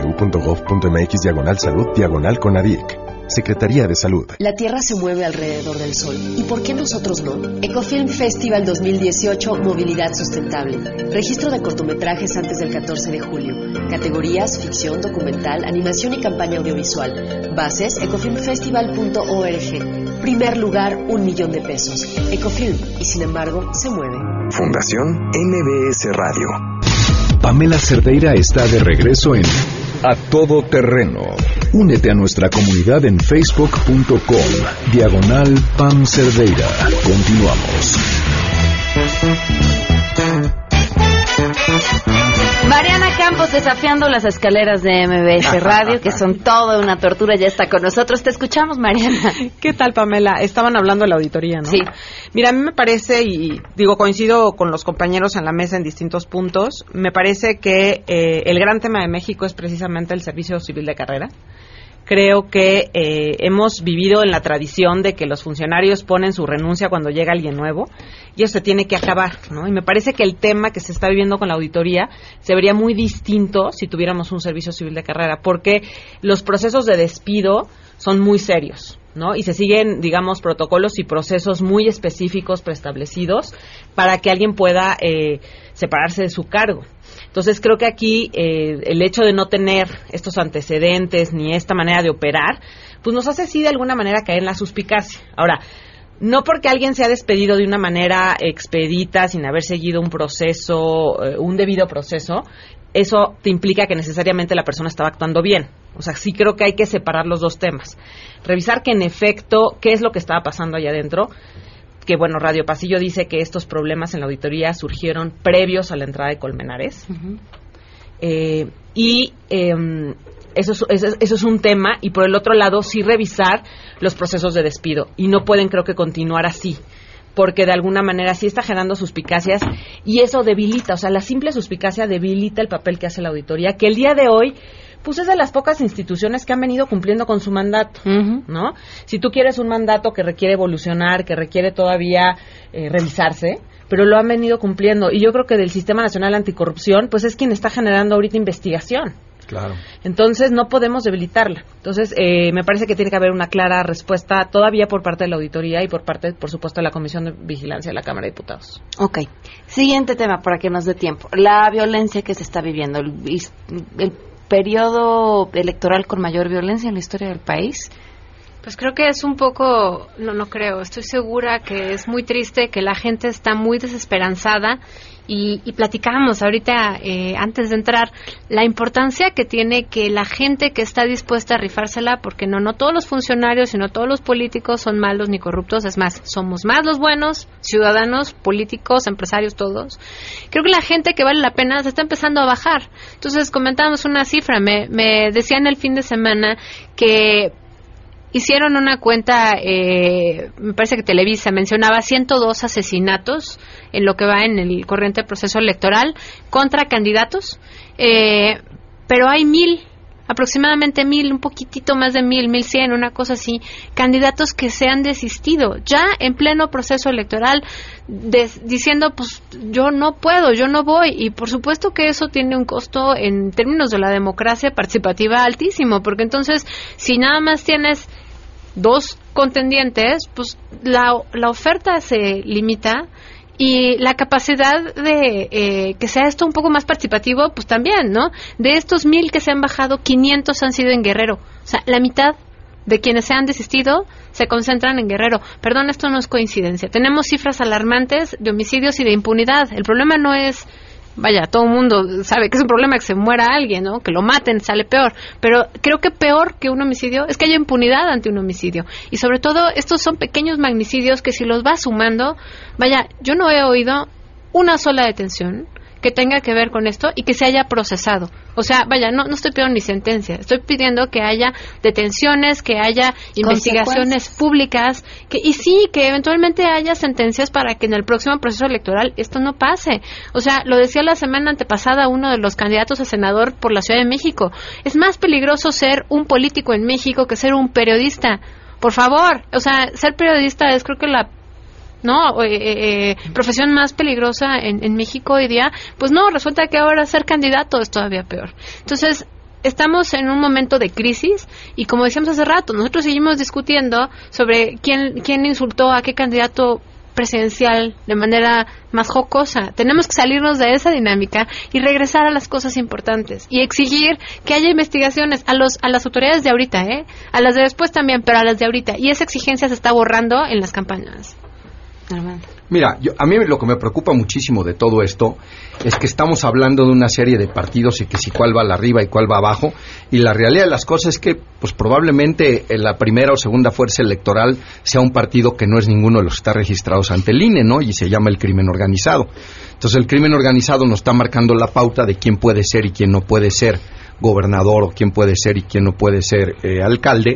www.gov.mx/salud/CONADIC. Secretaría de Salud. La Tierra se mueve alrededor del Sol. ¿Y por qué nosotros no? Ecofilm Festival 2018 Movilidad Sustentable. Registro de cortometrajes antes del 14 de julio. Categorías: ficción, documental, animación y campaña audiovisual. Bases: ecofilmfestival.org. Primer lugar, $1,000,000. Ecofilm. Y sin embargo, se mueve. Fundación MBS Radio. Pamela Cerdeira está de regreso en A Todo Terreno. Únete a nuestra comunidad en facebook.com/Pam Cerdeira. Continuamos. Mariana Campos, desafiando las escaleras de MBS Radio, que son toda una tortura, ya está con nosotros. Te escuchamos, Mariana. ¿Qué tal, Pamela? Estaban hablando de la auditoría, ¿no? Sí. Mira, a mí me parece, y digo, coincido con los compañeros en la mesa en distintos puntos, me parece que el gran tema de México es precisamente el servicio civil de carrera. Creo que hemos vivido en la tradición de que los funcionarios ponen su renuncia cuando llega alguien nuevo y eso se tiene que acabar, ¿no? Y me parece que el tema que se está viviendo con la auditoría se vería muy distinto si tuviéramos un servicio civil de carrera, porque los procesos de despido son muy serios, ¿no? Y se siguen, digamos, protocolos y procesos muy específicos preestablecidos para que alguien pueda separarse de su cargo. Entonces creo que aquí el hecho de no tener estos antecedentes ni esta manera de operar, pues nos hace sí de alguna manera caer en la suspicacia. Ahora, no porque alguien se ha despedido de una manera expedita, sin haber seguido un proceso, un debido proceso, eso te implica que necesariamente la persona estaba actuando bien. O sea, sí creo que hay que separar los dos temas. Revisar que en efecto, qué es lo que estaba pasando allá adentro. Que bueno, Radio Pasillo dice que estos problemas en la auditoría surgieron previos a la entrada de Colmenares. Uh-huh. Eso es un tema, y por el otro lado sí revisar los procesos de despido, y no pueden, creo que, continuar así, porque de alguna manera sí está generando suspicacias y eso debilita, o sea, la simple suspicacia debilita el papel que hace la auditoría, que el día de hoy pues es de las pocas instituciones que han venido cumpliendo con su mandato, uh-huh, ¿no? Si tú quieres un mandato que requiere evolucionar, que requiere todavía revisarse, pero lo han venido cumpliendo, y yo creo que del Sistema Nacional Anticorrupción pues es quien está generando ahorita investigación. Claro. Entonces no podemos debilitarla. Entonces me parece que tiene que haber una clara respuesta todavía por parte de la auditoría y por parte, por supuesto, de la Comisión de Vigilancia de la Cámara de Diputados. Ok. Siguiente tema, para que nos dé tiempo. La violencia que se está viviendo, el periodo electoral con mayor violencia en la historia del país. Pues creo que es un poco, no creo, estoy segura que es muy triste, que la gente está muy desesperanzada y platicábamos ahorita antes de entrar la importancia que tiene que la gente que está dispuesta a rifársela, porque no todos los funcionarios y no todos los políticos son malos ni corruptos, es más, somos más los buenos, ciudadanos, políticos, empresarios, todos. Creo que la gente que vale la pena se está empezando a bajar. Entonces comentábamos una cifra, me decían el fin de semana que hicieron una cuenta, me parece que Televisa mencionaba 102 asesinatos en lo que va en el corriente proceso electoral contra candidatos, pero hay 1,000 aproximadamente 1,000, un poquitito más de 1,100, una cosa así, candidatos que se han desistido, ya en pleno proceso electoral, diciendo, pues, yo no puedo, yo no voy, y por supuesto que eso tiene un costo en términos de la democracia participativa altísimo, porque entonces, si nada más tienes 2 contendientes, pues la oferta se limita y la capacidad de que sea esto un poco más participativo, pues también, ¿no? De estos 1,000 que se han bajado, 500 han sido en Guerrero. O sea, la mitad de quienes se han desistido se concentran en Guerrero. Perdón, esto no es coincidencia. Tenemos cifras alarmantes de homicidios y de impunidad. El problema no es... Vaya, todo el mundo sabe que es un problema que se muera alguien, ¿no? Que lo maten, sale peor. Pero creo que peor que un homicidio es que haya impunidad ante un homicidio. Y sobre todo, estos son pequeños magnicidios que si los vas sumando, vaya, yo no he oído una sola detención que tenga que ver con esto y que se haya procesado. O sea, vaya, no estoy pidiendo ni sentencia, estoy pidiendo que haya detenciones, que haya investigaciones públicas, que eventualmente haya sentencias para que en el próximo proceso electoral esto no pase. O sea, lo decía la semana antepasada uno de los candidatos a senador por la Ciudad de México, es más peligroso ser un político en México que ser un periodista. Por favor, o sea, ser periodista es creo que la profesión más peligrosa en México hoy día. Pues no, resulta que ahora ser candidato es todavía peor. Entonces, estamos en un momento de crisis y como decíamos hace rato, nosotros seguimos discutiendo sobre quién insultó a qué candidato presidencial de manera más jocosa. Tenemos que salirnos de esa dinámica y regresar a las cosas importantes y exigir que haya investigaciones a las autoridades de ahorita, a las de después también, pero a las de ahorita, y esa exigencia se está borrando en las campañas. Mira, a mí lo que me preocupa muchísimo de todo esto es que estamos hablando de una serie de partidos y que si cuál va arriba y cuál va abajo, y la realidad de las cosas es que pues probablemente la primera o segunda fuerza electoral sea un partido que no es ninguno de los que está registrados ante el INE, ¿no? Y se llama el crimen organizado. Entonces el crimen organizado nos está marcando la pauta de quién puede ser y quién no puede ser gobernador, o quién puede ser y quién no puede ser alcalde,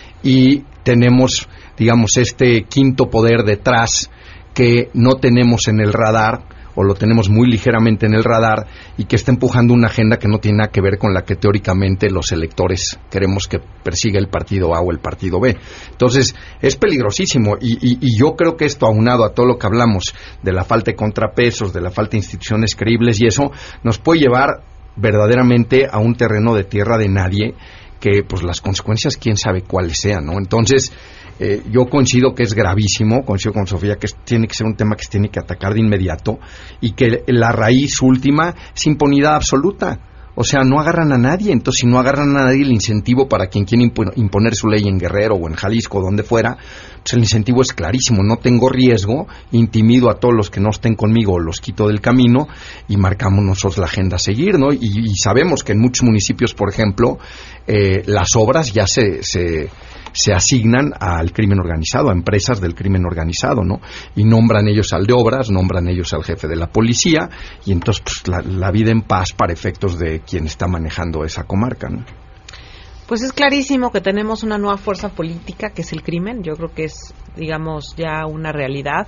y tenemos, digamos, este quinto poder detrás que no tenemos en el radar, o lo tenemos muy ligeramente en el radar, y que está empujando una agenda que no tiene nada que ver con la que teóricamente los electores queremos que persiga el partido A o el partido B. Entonces, es peligrosísimo, y yo creo que esto, aunado a todo lo que hablamos de la falta de contrapesos, de la falta de instituciones creíbles, y eso nos puede llevar verdaderamente a un terreno de tierra de nadie, que pues las consecuencias quién sabe cuáles sean, ¿no? Entonces, yo coincido que es gravísimo, coincido con Sofía que tiene que ser un tema que se tiene que atacar de inmediato, y que la raíz última es impunidad absoluta. O sea, no agarran a nadie. Entonces, si no agarran a nadie, el incentivo para quien quiere imponer su ley en Guerrero o en Jalisco o donde fuera, pues el incentivo es clarísimo. No tengo riesgo, intimido a todos los que no estén conmigo, los quito del camino y marcamos nosotros la agenda a seguir, ¿no? Y sabemos que en muchos municipios, por ejemplo, las obras ya se asignan al crimen organizado, a empresas del crimen organizado, ¿no? Y nombran ellos al de obras, nombran ellos al jefe de la policía, y entonces pues, la vida en paz para efectos de quien está manejando esa comarca, ¿no? Pues es clarísimo que tenemos una nueva fuerza política que es el crimen. Yo creo que es, digamos, ya una realidad.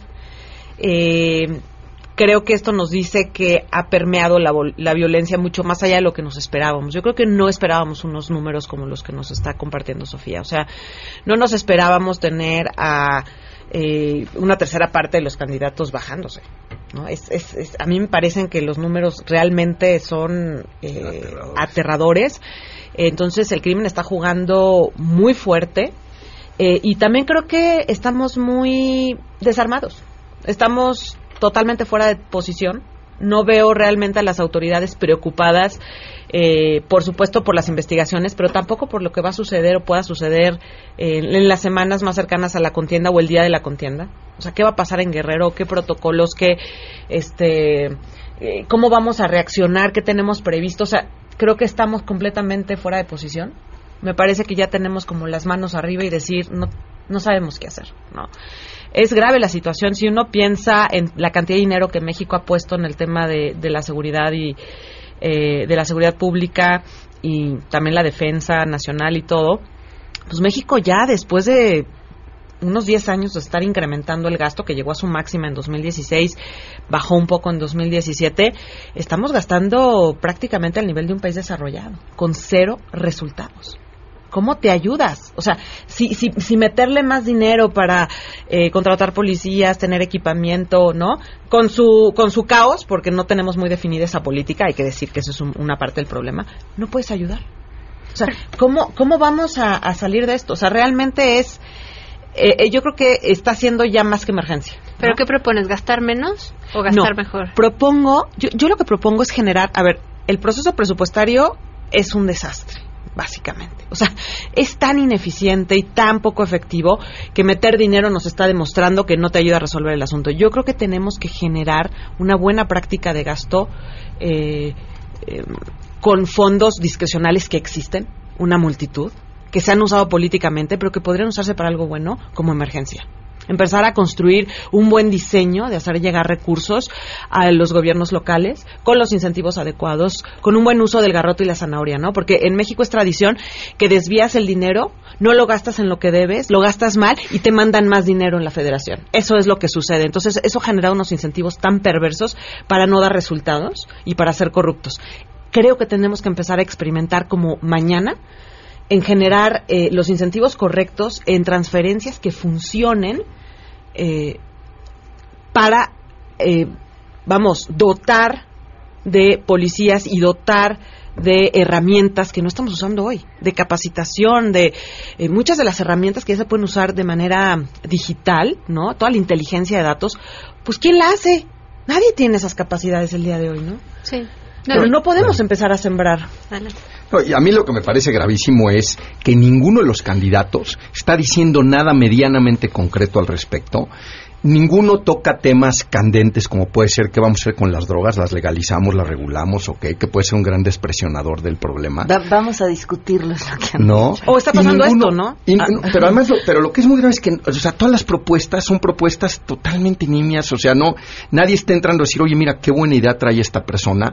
Creo que esto nos dice que ha permeado la violencia mucho más allá de lo que nos esperábamos. Yo creo que no esperábamos unos números como los que nos está compartiendo Sofía. O sea, no nos esperábamos tener a una tercera parte de los candidatos bajándose, ¿no? A mí me parecen que los números realmente son aterradores. Entonces el crimen está jugando muy fuerte, y también creo que estamos muy desarmados. Estamos totalmente fuera de posición. No veo realmente a las autoridades preocupadas, por supuesto por las investigaciones, pero tampoco por lo que va a suceder o pueda suceder en las semanas más cercanas a la contienda o el día de la contienda. O sea, ¿qué va a pasar en Guerrero? ¿Qué protocolos? ¿Cómo vamos a reaccionar? ¿Qué tenemos previsto? O sea, creo que estamos completamente fuera de posición. Me parece que ya tenemos como las manos arriba y decir, no sabemos qué hacer, ¿no? Es grave la situación. Si uno piensa en la cantidad de dinero que México ha puesto en el tema de la seguridad y de la seguridad pública y también la defensa nacional y todo, pues México ya después de unos 10 años de estar incrementando el gasto, que llegó a su máxima en 2016, bajó un poco en 2017, estamos gastando prácticamente al nivel de un país desarrollado, con 0 resultados. ¿Cómo te ayudas? O sea, si meterle más dinero para contratar policías, tener equipamiento, ¿no? Con su caos, porque no tenemos muy definida esa política, hay que decir que eso es una parte del problema, no puedes ayudar. O sea, ¿cómo vamos a salir de esto? O sea, realmente es... yo creo que está siendo ya más que emergencia, ¿no? ¿Pero qué propones? ¿Gastar menos o gastar mejor? Yo lo que propongo es generar... A ver, el proceso presupuestario es un desastre, básicamente. O sea, es tan ineficiente y tan poco efectivo que meter dinero nos está demostrando que no te ayuda a resolver el asunto. Yo creo que tenemos que generar una buena práctica de gasto con fondos discrecionales que existen, una multitud, que se han usado políticamente, pero que podrían usarse para algo bueno, como emergencia. Empezar a construir un buen diseño de hacer llegar recursos a los gobiernos locales con los incentivos adecuados, con un buen uso del garrote y la zanahoria, ¿no? Porque en México es tradición que desvías el dinero, no lo gastas en lo que debes, lo gastas mal y te mandan más dinero en la federación. Eso es lo que sucede. Entonces, eso genera unos incentivos tan perversos para no dar resultados y para ser corruptos. Creo que tenemos que empezar a experimentar como mañana en generar los incentivos correctos en transferencias que funcionen para, dotar de policías y dotar de herramientas que no estamos usando hoy, de capacitación, de muchas de las herramientas que ya se pueden usar de manera digital, ¿no? Toda la inteligencia de datos, pues ¿quién la hace? Nadie tiene esas capacidades el día de hoy, ¿no? Sí. Pero no podemos empezar a sembrar. No, y a mí lo que me parece gravísimo es que ninguno de los candidatos está diciendo nada medianamente concreto al respecto. Ninguno toca temas candentes como puede ser qué vamos a hacer con las drogas, las legalizamos, las regulamos, ¿ok? Que puede ser un gran despresionador del problema. Vamos a discutirlo, es lo que no. O está pasando esto, ¿no? Pero además, pero lo que es muy grave es que, o sea, todas las propuestas son propuestas totalmente nimias, o sea, nadie está entrando a decir, oye, mira, qué buena idea trae esta persona.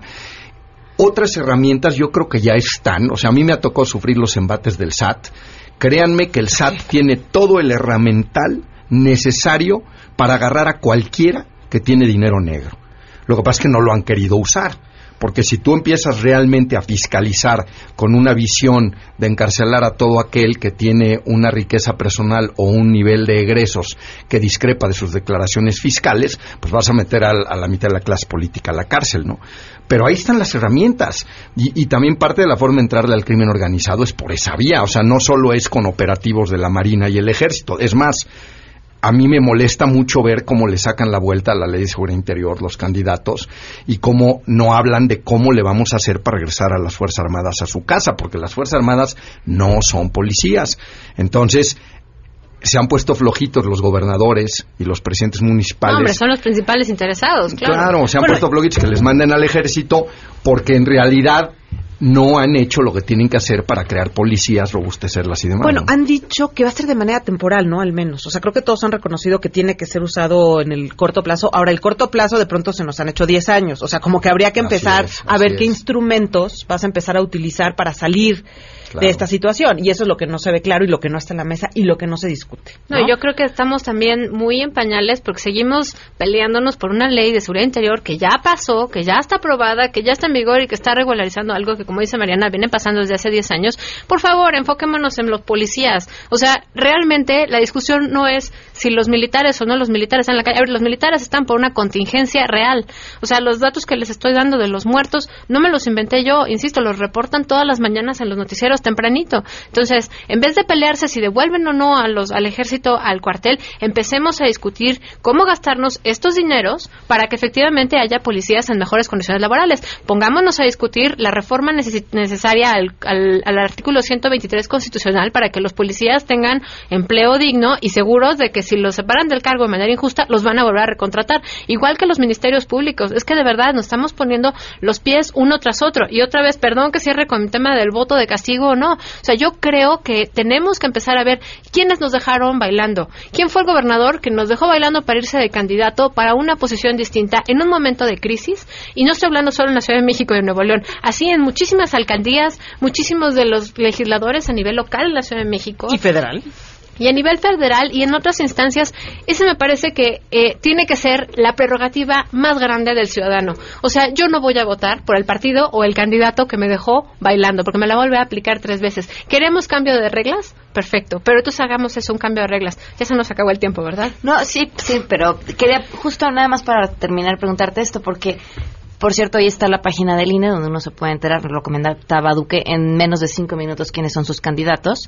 Otras herramientas yo creo que ya están, o sea, a mí me ha tocado sufrir los embates del SAT. Créanme que el SAT tiene todo el herramental necesario para agarrar a cualquiera que tiene dinero negro. Lo que pasa es que no lo han querido usar, porque si tú empiezas realmente a fiscalizar con una visión de encarcelar a todo aquel que tiene una riqueza personal o un nivel de egresos que discrepa de sus declaraciones fiscales, pues vas a meter a la mitad de la clase política a la cárcel, ¿no? Pero ahí están las herramientas y también parte de la forma de entrarle al crimen organizado es por esa vía, o sea, no solo es con operativos de la Marina y el Ejército, es más, a mí me molesta mucho ver cómo le sacan la vuelta a la Ley de Seguridad Interior los candidatos y cómo no hablan de cómo le vamos a hacer para regresar a las Fuerzas Armadas a su casa, porque las Fuerzas Armadas no son policías. Entonces, se han puesto flojitos los gobernadores y los presidentes municipales. No, hombre, son los principales interesados, claro. Claro, se han puesto flojitos que les manden al ejército porque en realidad no han hecho lo que tienen que hacer para crear policías, robustecerlas y demás. Bueno, ¿no? Han dicho que va a ser de manera temporal, ¿no? Al menos. O sea, creo que todos han reconocido que tiene que ser usado en el corto plazo. Ahora, el corto plazo de pronto se nos han hecho 10 años. O sea, como que habría que empezar a ver qué instrumentos vas a empezar a utilizar para salir de esta situación. Y eso es lo que no se ve claro y lo que no está en la mesa y lo que no se discute, ¿no? No, yo creo que estamos también muy en pañales porque seguimos peleándonos por una ley de seguridad interior que ya pasó, que ya está aprobada, que ya está en vigor y que está regularizando algo que, como dice Mariana, viene pasando desde hace 10 años. Por favor, enfoquémonos en los policías. O sea, realmente la discusión no es si los militares o no los militares están en la calle. A ver, los militares están por una contingencia real. O sea, los datos que les estoy dando de los muertos no me los inventé yo, insisto, los reportan todas las mañanas en los noticieros tempranito. Entonces, en vez de pelearse si devuelven o no al ejército al cuartel, empecemos a discutir cómo gastarnos estos dineros para que efectivamente haya policías en mejores condiciones laborales. Pongámonos a discutir la reforma necesaria al artículo 123 constitucional para que los policías tengan empleo digno y seguros de que si los separan del cargo de manera injusta, los van a volver a recontratar. Igual que los ministerios públicos. Es que de verdad nos estamos poniendo los pies uno tras otro. Y otra vez, perdón que cierre con el tema del voto de castigo o no. O sea, yo creo que tenemos que empezar a ver quiénes nos dejaron bailando. ¿Quién fue el gobernador que nos dejó bailando para irse de candidato para una posición distinta en un momento de crisis? Y no estoy hablando solo en la Ciudad de México y en Nuevo León. Así en muchísimas alcaldías, muchísimos de los legisladores a nivel local en la Ciudad de México. ¿Y federal? Y a nivel federal y en otras instancias, ese me parece que tiene que ser la prerrogativa más grande del ciudadano. O sea, yo no voy a votar por el partido o el candidato que me dejó bailando, porque me la volví a aplicar 3 veces. ¿Queremos cambio de reglas? Perfecto, pero entonces hagamos eso, un cambio de reglas. Ya se nos acabó el tiempo, ¿verdad? No, sí, pero quería justo nada más para terminar preguntarte esto, porque... Por cierto, ahí está la página del INE donde uno se puede enterar, lo comentaba Duque, en menos de 5 minutos quiénes son sus candidatos.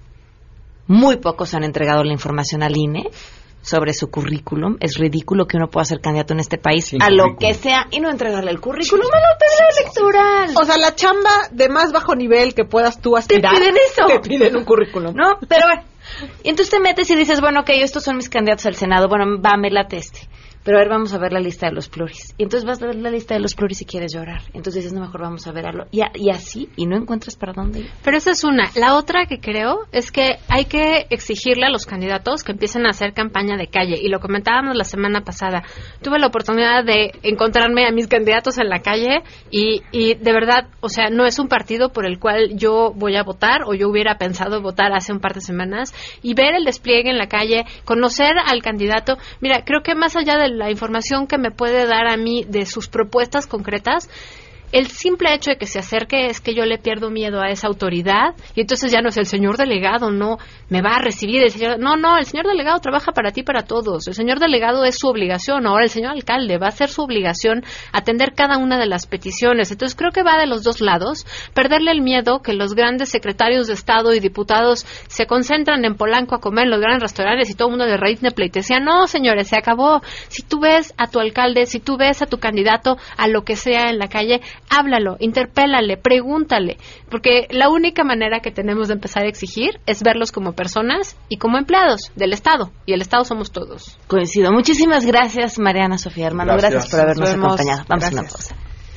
Muy pocos han entregado la información al INE sobre su currículum. Es ridículo que uno pueda ser candidato en este país a lo que sea y no entregarle el currículum a la autoridad electoral. O sea, la chamba de más bajo nivel que puedas tú aspirar. Te piden eso. Te piden un currículum. No, pero bueno. Y entonces te metes y dices, bueno, ok, estos son mis candidatos al Senado. Bueno, me late este. Pero a ver, vamos a ver la lista de los pluris. Y entonces vas a ver la lista de los pluris y quieres llorar. Entonces dices, no, mejor vamos a verlo. Y así, y no encuentras para dónde ir. Pero esa es una. La otra que creo es que hay que exigirle a los candidatos que empiecen a hacer campaña de calle. Y lo comentábamos la semana pasada. Tuve la oportunidad de encontrarme a mis candidatos en la calle y de verdad, o sea, no es un partido por el cual yo voy a votar o yo hubiera pensado votar hace un par de semanas. Y ver el despliegue en la calle, conocer al candidato. Mira, creo que más allá de la información que me puede dar a mí de sus propuestas concretas, el simple hecho de que se acerque es que yo le pierdo miedo a esa autoridad y entonces ya no es el señor delegado, no me va a recibir el señor, no, el señor delegado trabaja para ti, para todos, el señor delegado es su obligación, ahora el señor alcalde va a ser su obligación atender cada una de las peticiones, entonces creo que va de los dos lados, perderle el miedo que los grandes secretarios de Estado y diputados se concentran en Polanco a comer en los grandes restaurantes y todo el mundo de raíz de pleitesía, no señores, se acabó, si tú ves a tu alcalde, si tú ves a tu candidato a lo que sea en la calle, háblalo, interpélale, pregúntale, porque la única manera que tenemos de empezar a exigir es verlos como personas y como empleados del Estado, y el Estado somos todos. Coincido. Muchísimas gracias, Mariana Sofía Hermano. Gracias por habernos acompañado. Vamos a una pausa.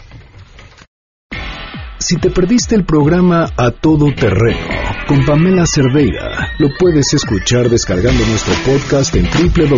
Si te perdiste el programa A Todo Terreno con Pamela Cerdeira, lo puedes escuchar descargando nuestro podcast en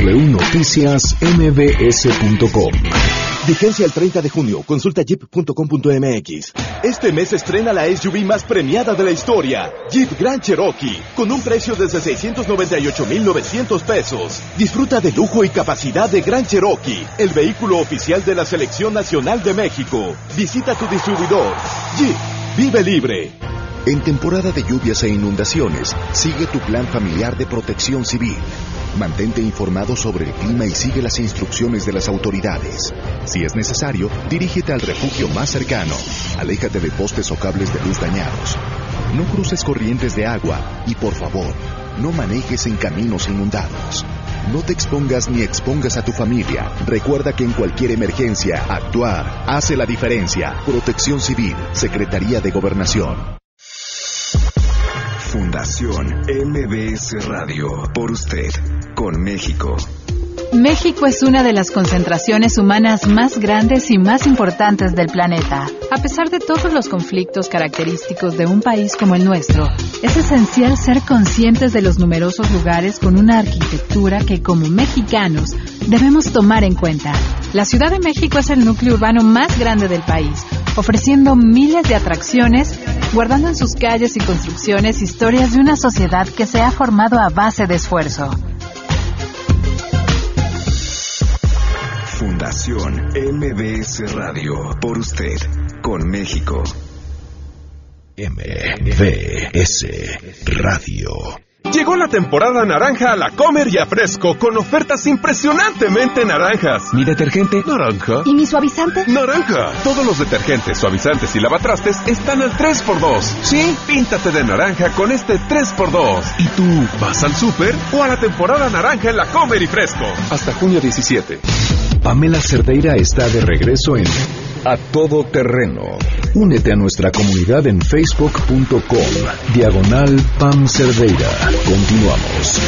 www.noticiasmbs.com. Vigencia el 30 de junio. Consulta jeep.com.mx. Este mes estrena la SUV más premiada de la historia, Jeep Grand Cherokee, con un precio desde $698,900 pesos. Disfruta de lujo y capacidad de Grand Cherokee, el vehículo oficial de la Selección Nacional de México. Visita tu distribuidor. Jeep, vive libre. En temporada de lluvias e inundaciones, sigue tu plan familiar de protección civil. Mantente informado sobre el clima y sigue las instrucciones de las autoridades. Si es necesario, dirígete al refugio más cercano. Aléjate de postes o cables de luz dañados. No cruces corrientes de agua y, por favor, no manejes en caminos inundados. No te expongas ni expongas a tu familia. Recuerda que en cualquier emergencia, actuar hace la diferencia. Protección Civil, Secretaría de Gobernación. Fundación MBS Radio. Por usted, con México. México es una de las concentraciones humanas más grandes y más importantes del planeta. A pesar de todos los conflictos característicos de un país como el nuestro, es esencial ser conscientes de los numerosos lugares con una arquitectura que, como mexicanos, debemos tomar en cuenta. La Ciudad de México es el núcleo urbano más grande del país, ofreciendo miles de atracciones, guardando en sus calles y construcciones historias de una sociedad que se ha formado a base de esfuerzo. Fundación MBS Radio. Por usted, con México. MBS Radio. Llegó la temporada naranja a la Comer y a Fresco con ofertas impresionantemente naranjas. Mi detergente, naranja. ¿Y mi suavizante? Naranja. Todos los detergentes, suavizantes y lavatrastes están al 3x2. ¿Sí? Píntate de naranja con este 3x2. ¿Y tú vas al súper o a la temporada naranja en la Comer y Fresco? Hasta junio 17. Pamela Cerdeira está de regreso en A Todo Terreno. Únete a nuestra comunidad en facebook.com/Pam Cerdeira. Continuamos.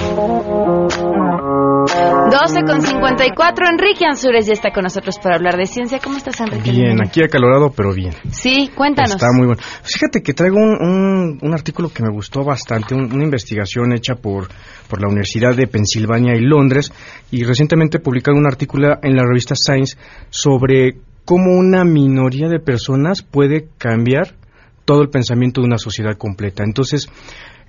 12:54. Enrique Ansúrez ya está con nosotros para hablar de ciencia. ¿Cómo estás, Enrique? Bien, aquí acalorado, pero bien. Sí, cuéntanos. Está muy bueno. Fíjate que traigo un artículo que me gustó bastante, una investigación hecha por la Universidad de Pensilvania y Londres, y recientemente publicaron un artículo en la revista Science sobre cómo una minoría de personas puede cambiar todo el pensamiento de una sociedad completa. Entonces,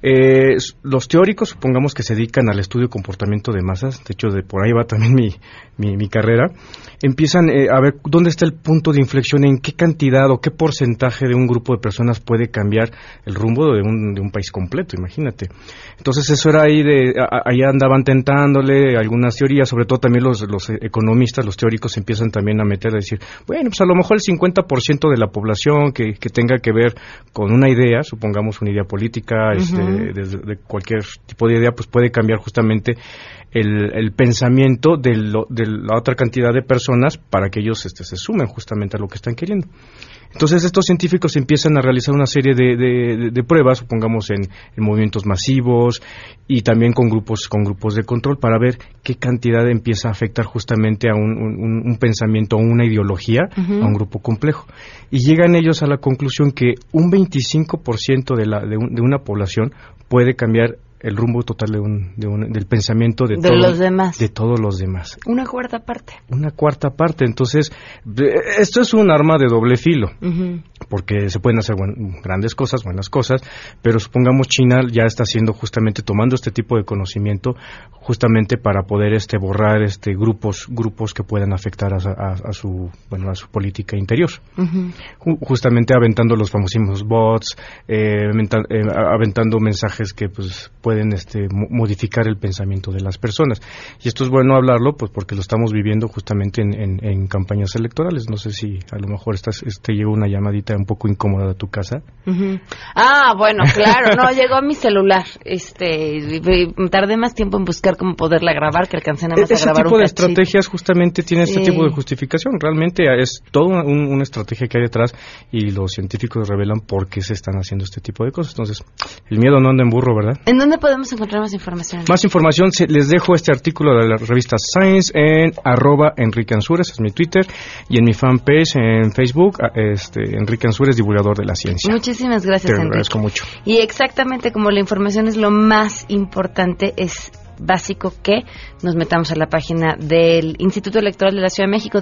Los teóricos, supongamos que se dedican al estudio de comportamiento de masas, de hecho por ahí va también mi carrera, empiezan a ver dónde está el punto de inflexión, en qué cantidad o qué porcentaje de un grupo de personas puede cambiar el rumbo de un país completo, imagínate. Entonces eso era ahí andaban tentándole algunas teorías, sobre todo también los economistas, los teóricos empiezan también a meter, a decir, bueno, pues a lo mejor el 50% de la población que tenga que ver con una idea, supongamos una idea política, de cualquier tipo de idea, pues puede cambiar justamente el pensamiento de la otra cantidad de personas para que ellos se sumen justamente a lo que están queriendo. Entonces estos científicos empiezan a realizar una serie de pruebas, supongamos en movimientos masivos y también con grupos de control para ver qué cantidad empieza a afectar justamente a un pensamiento o una ideología a un grupo complejo. Y llegan ellos a la conclusión que un 25% de una población puede cambiar el rumbo total del pensamiento de todos los demás. Una cuarta parte. Entonces, esto es un arma de doble filo, porque se pueden hacer buenas cosas, pero supongamos China ya está haciendo justamente, tomando este tipo de conocimiento, justamente para poder borrar grupos que puedan afectar a su política interior. Justamente aventando los famosísimos bots, aventando mensajes que pues pueden modificar el pensamiento de las personas. Y esto es bueno hablarlo, pues porque lo estamos viviendo justamente en campañas electorales. No sé si a lo mejor te llegó una llamadita un poco incómoda a tu casa. Bueno, claro, no, llegó a mi celular. Tardé más tiempo en buscar cómo poderla grabar que alcancé nada más a grabar un cachito. Ese tipo de estrategias justamente tiene este tipo de justificación. Realmente es toda una estrategia que hay detrás y los científicos revelan por qué se están haciendo este tipo de cosas. Entonces, el miedo no anda en burro, ¿verdad? ¿En dónde podemos encontrar más información? Más información, les dejo este artículo de la revista Science en @EnriqueAnsures, es mi Twitter, y en mi fanpage en Facebook, Enrique Ansures, divulgador de la ciencia. Muchísimas gracias, Te Enrique. agradezco mucho. Y exactamente como la información es lo más importante, es básico que nos metamos a la página del Instituto Electoral de la Ciudad de México,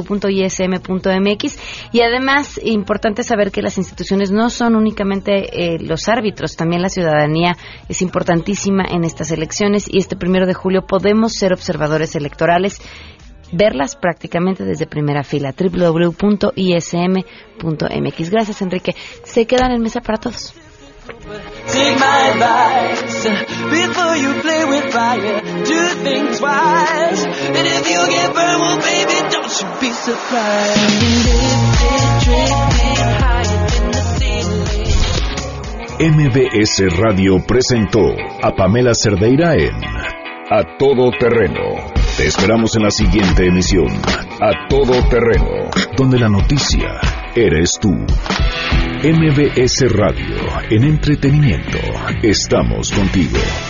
www.ism.mx, y además importante saber que las instituciones no son únicamente los árbitros, también la ciudadanía es importantísima en estas elecciones, y este 1 de julio podemos ser observadores electorales, verlas prácticamente desde primera fila, www.ism.mx. Gracias, Enrique. Se quedan en Mesa para Todos. Take my advice, before you play with fire, do think twice, and if you get burned, well baby, don't you be surprised. MBS Radio presentó a Pamela Cerdeira en A Todo Terreno. Te esperamos en la siguiente emisión, A Todo Terreno, donde la noticia eres tú. MBS Radio, en entretenimiento, estamos contigo.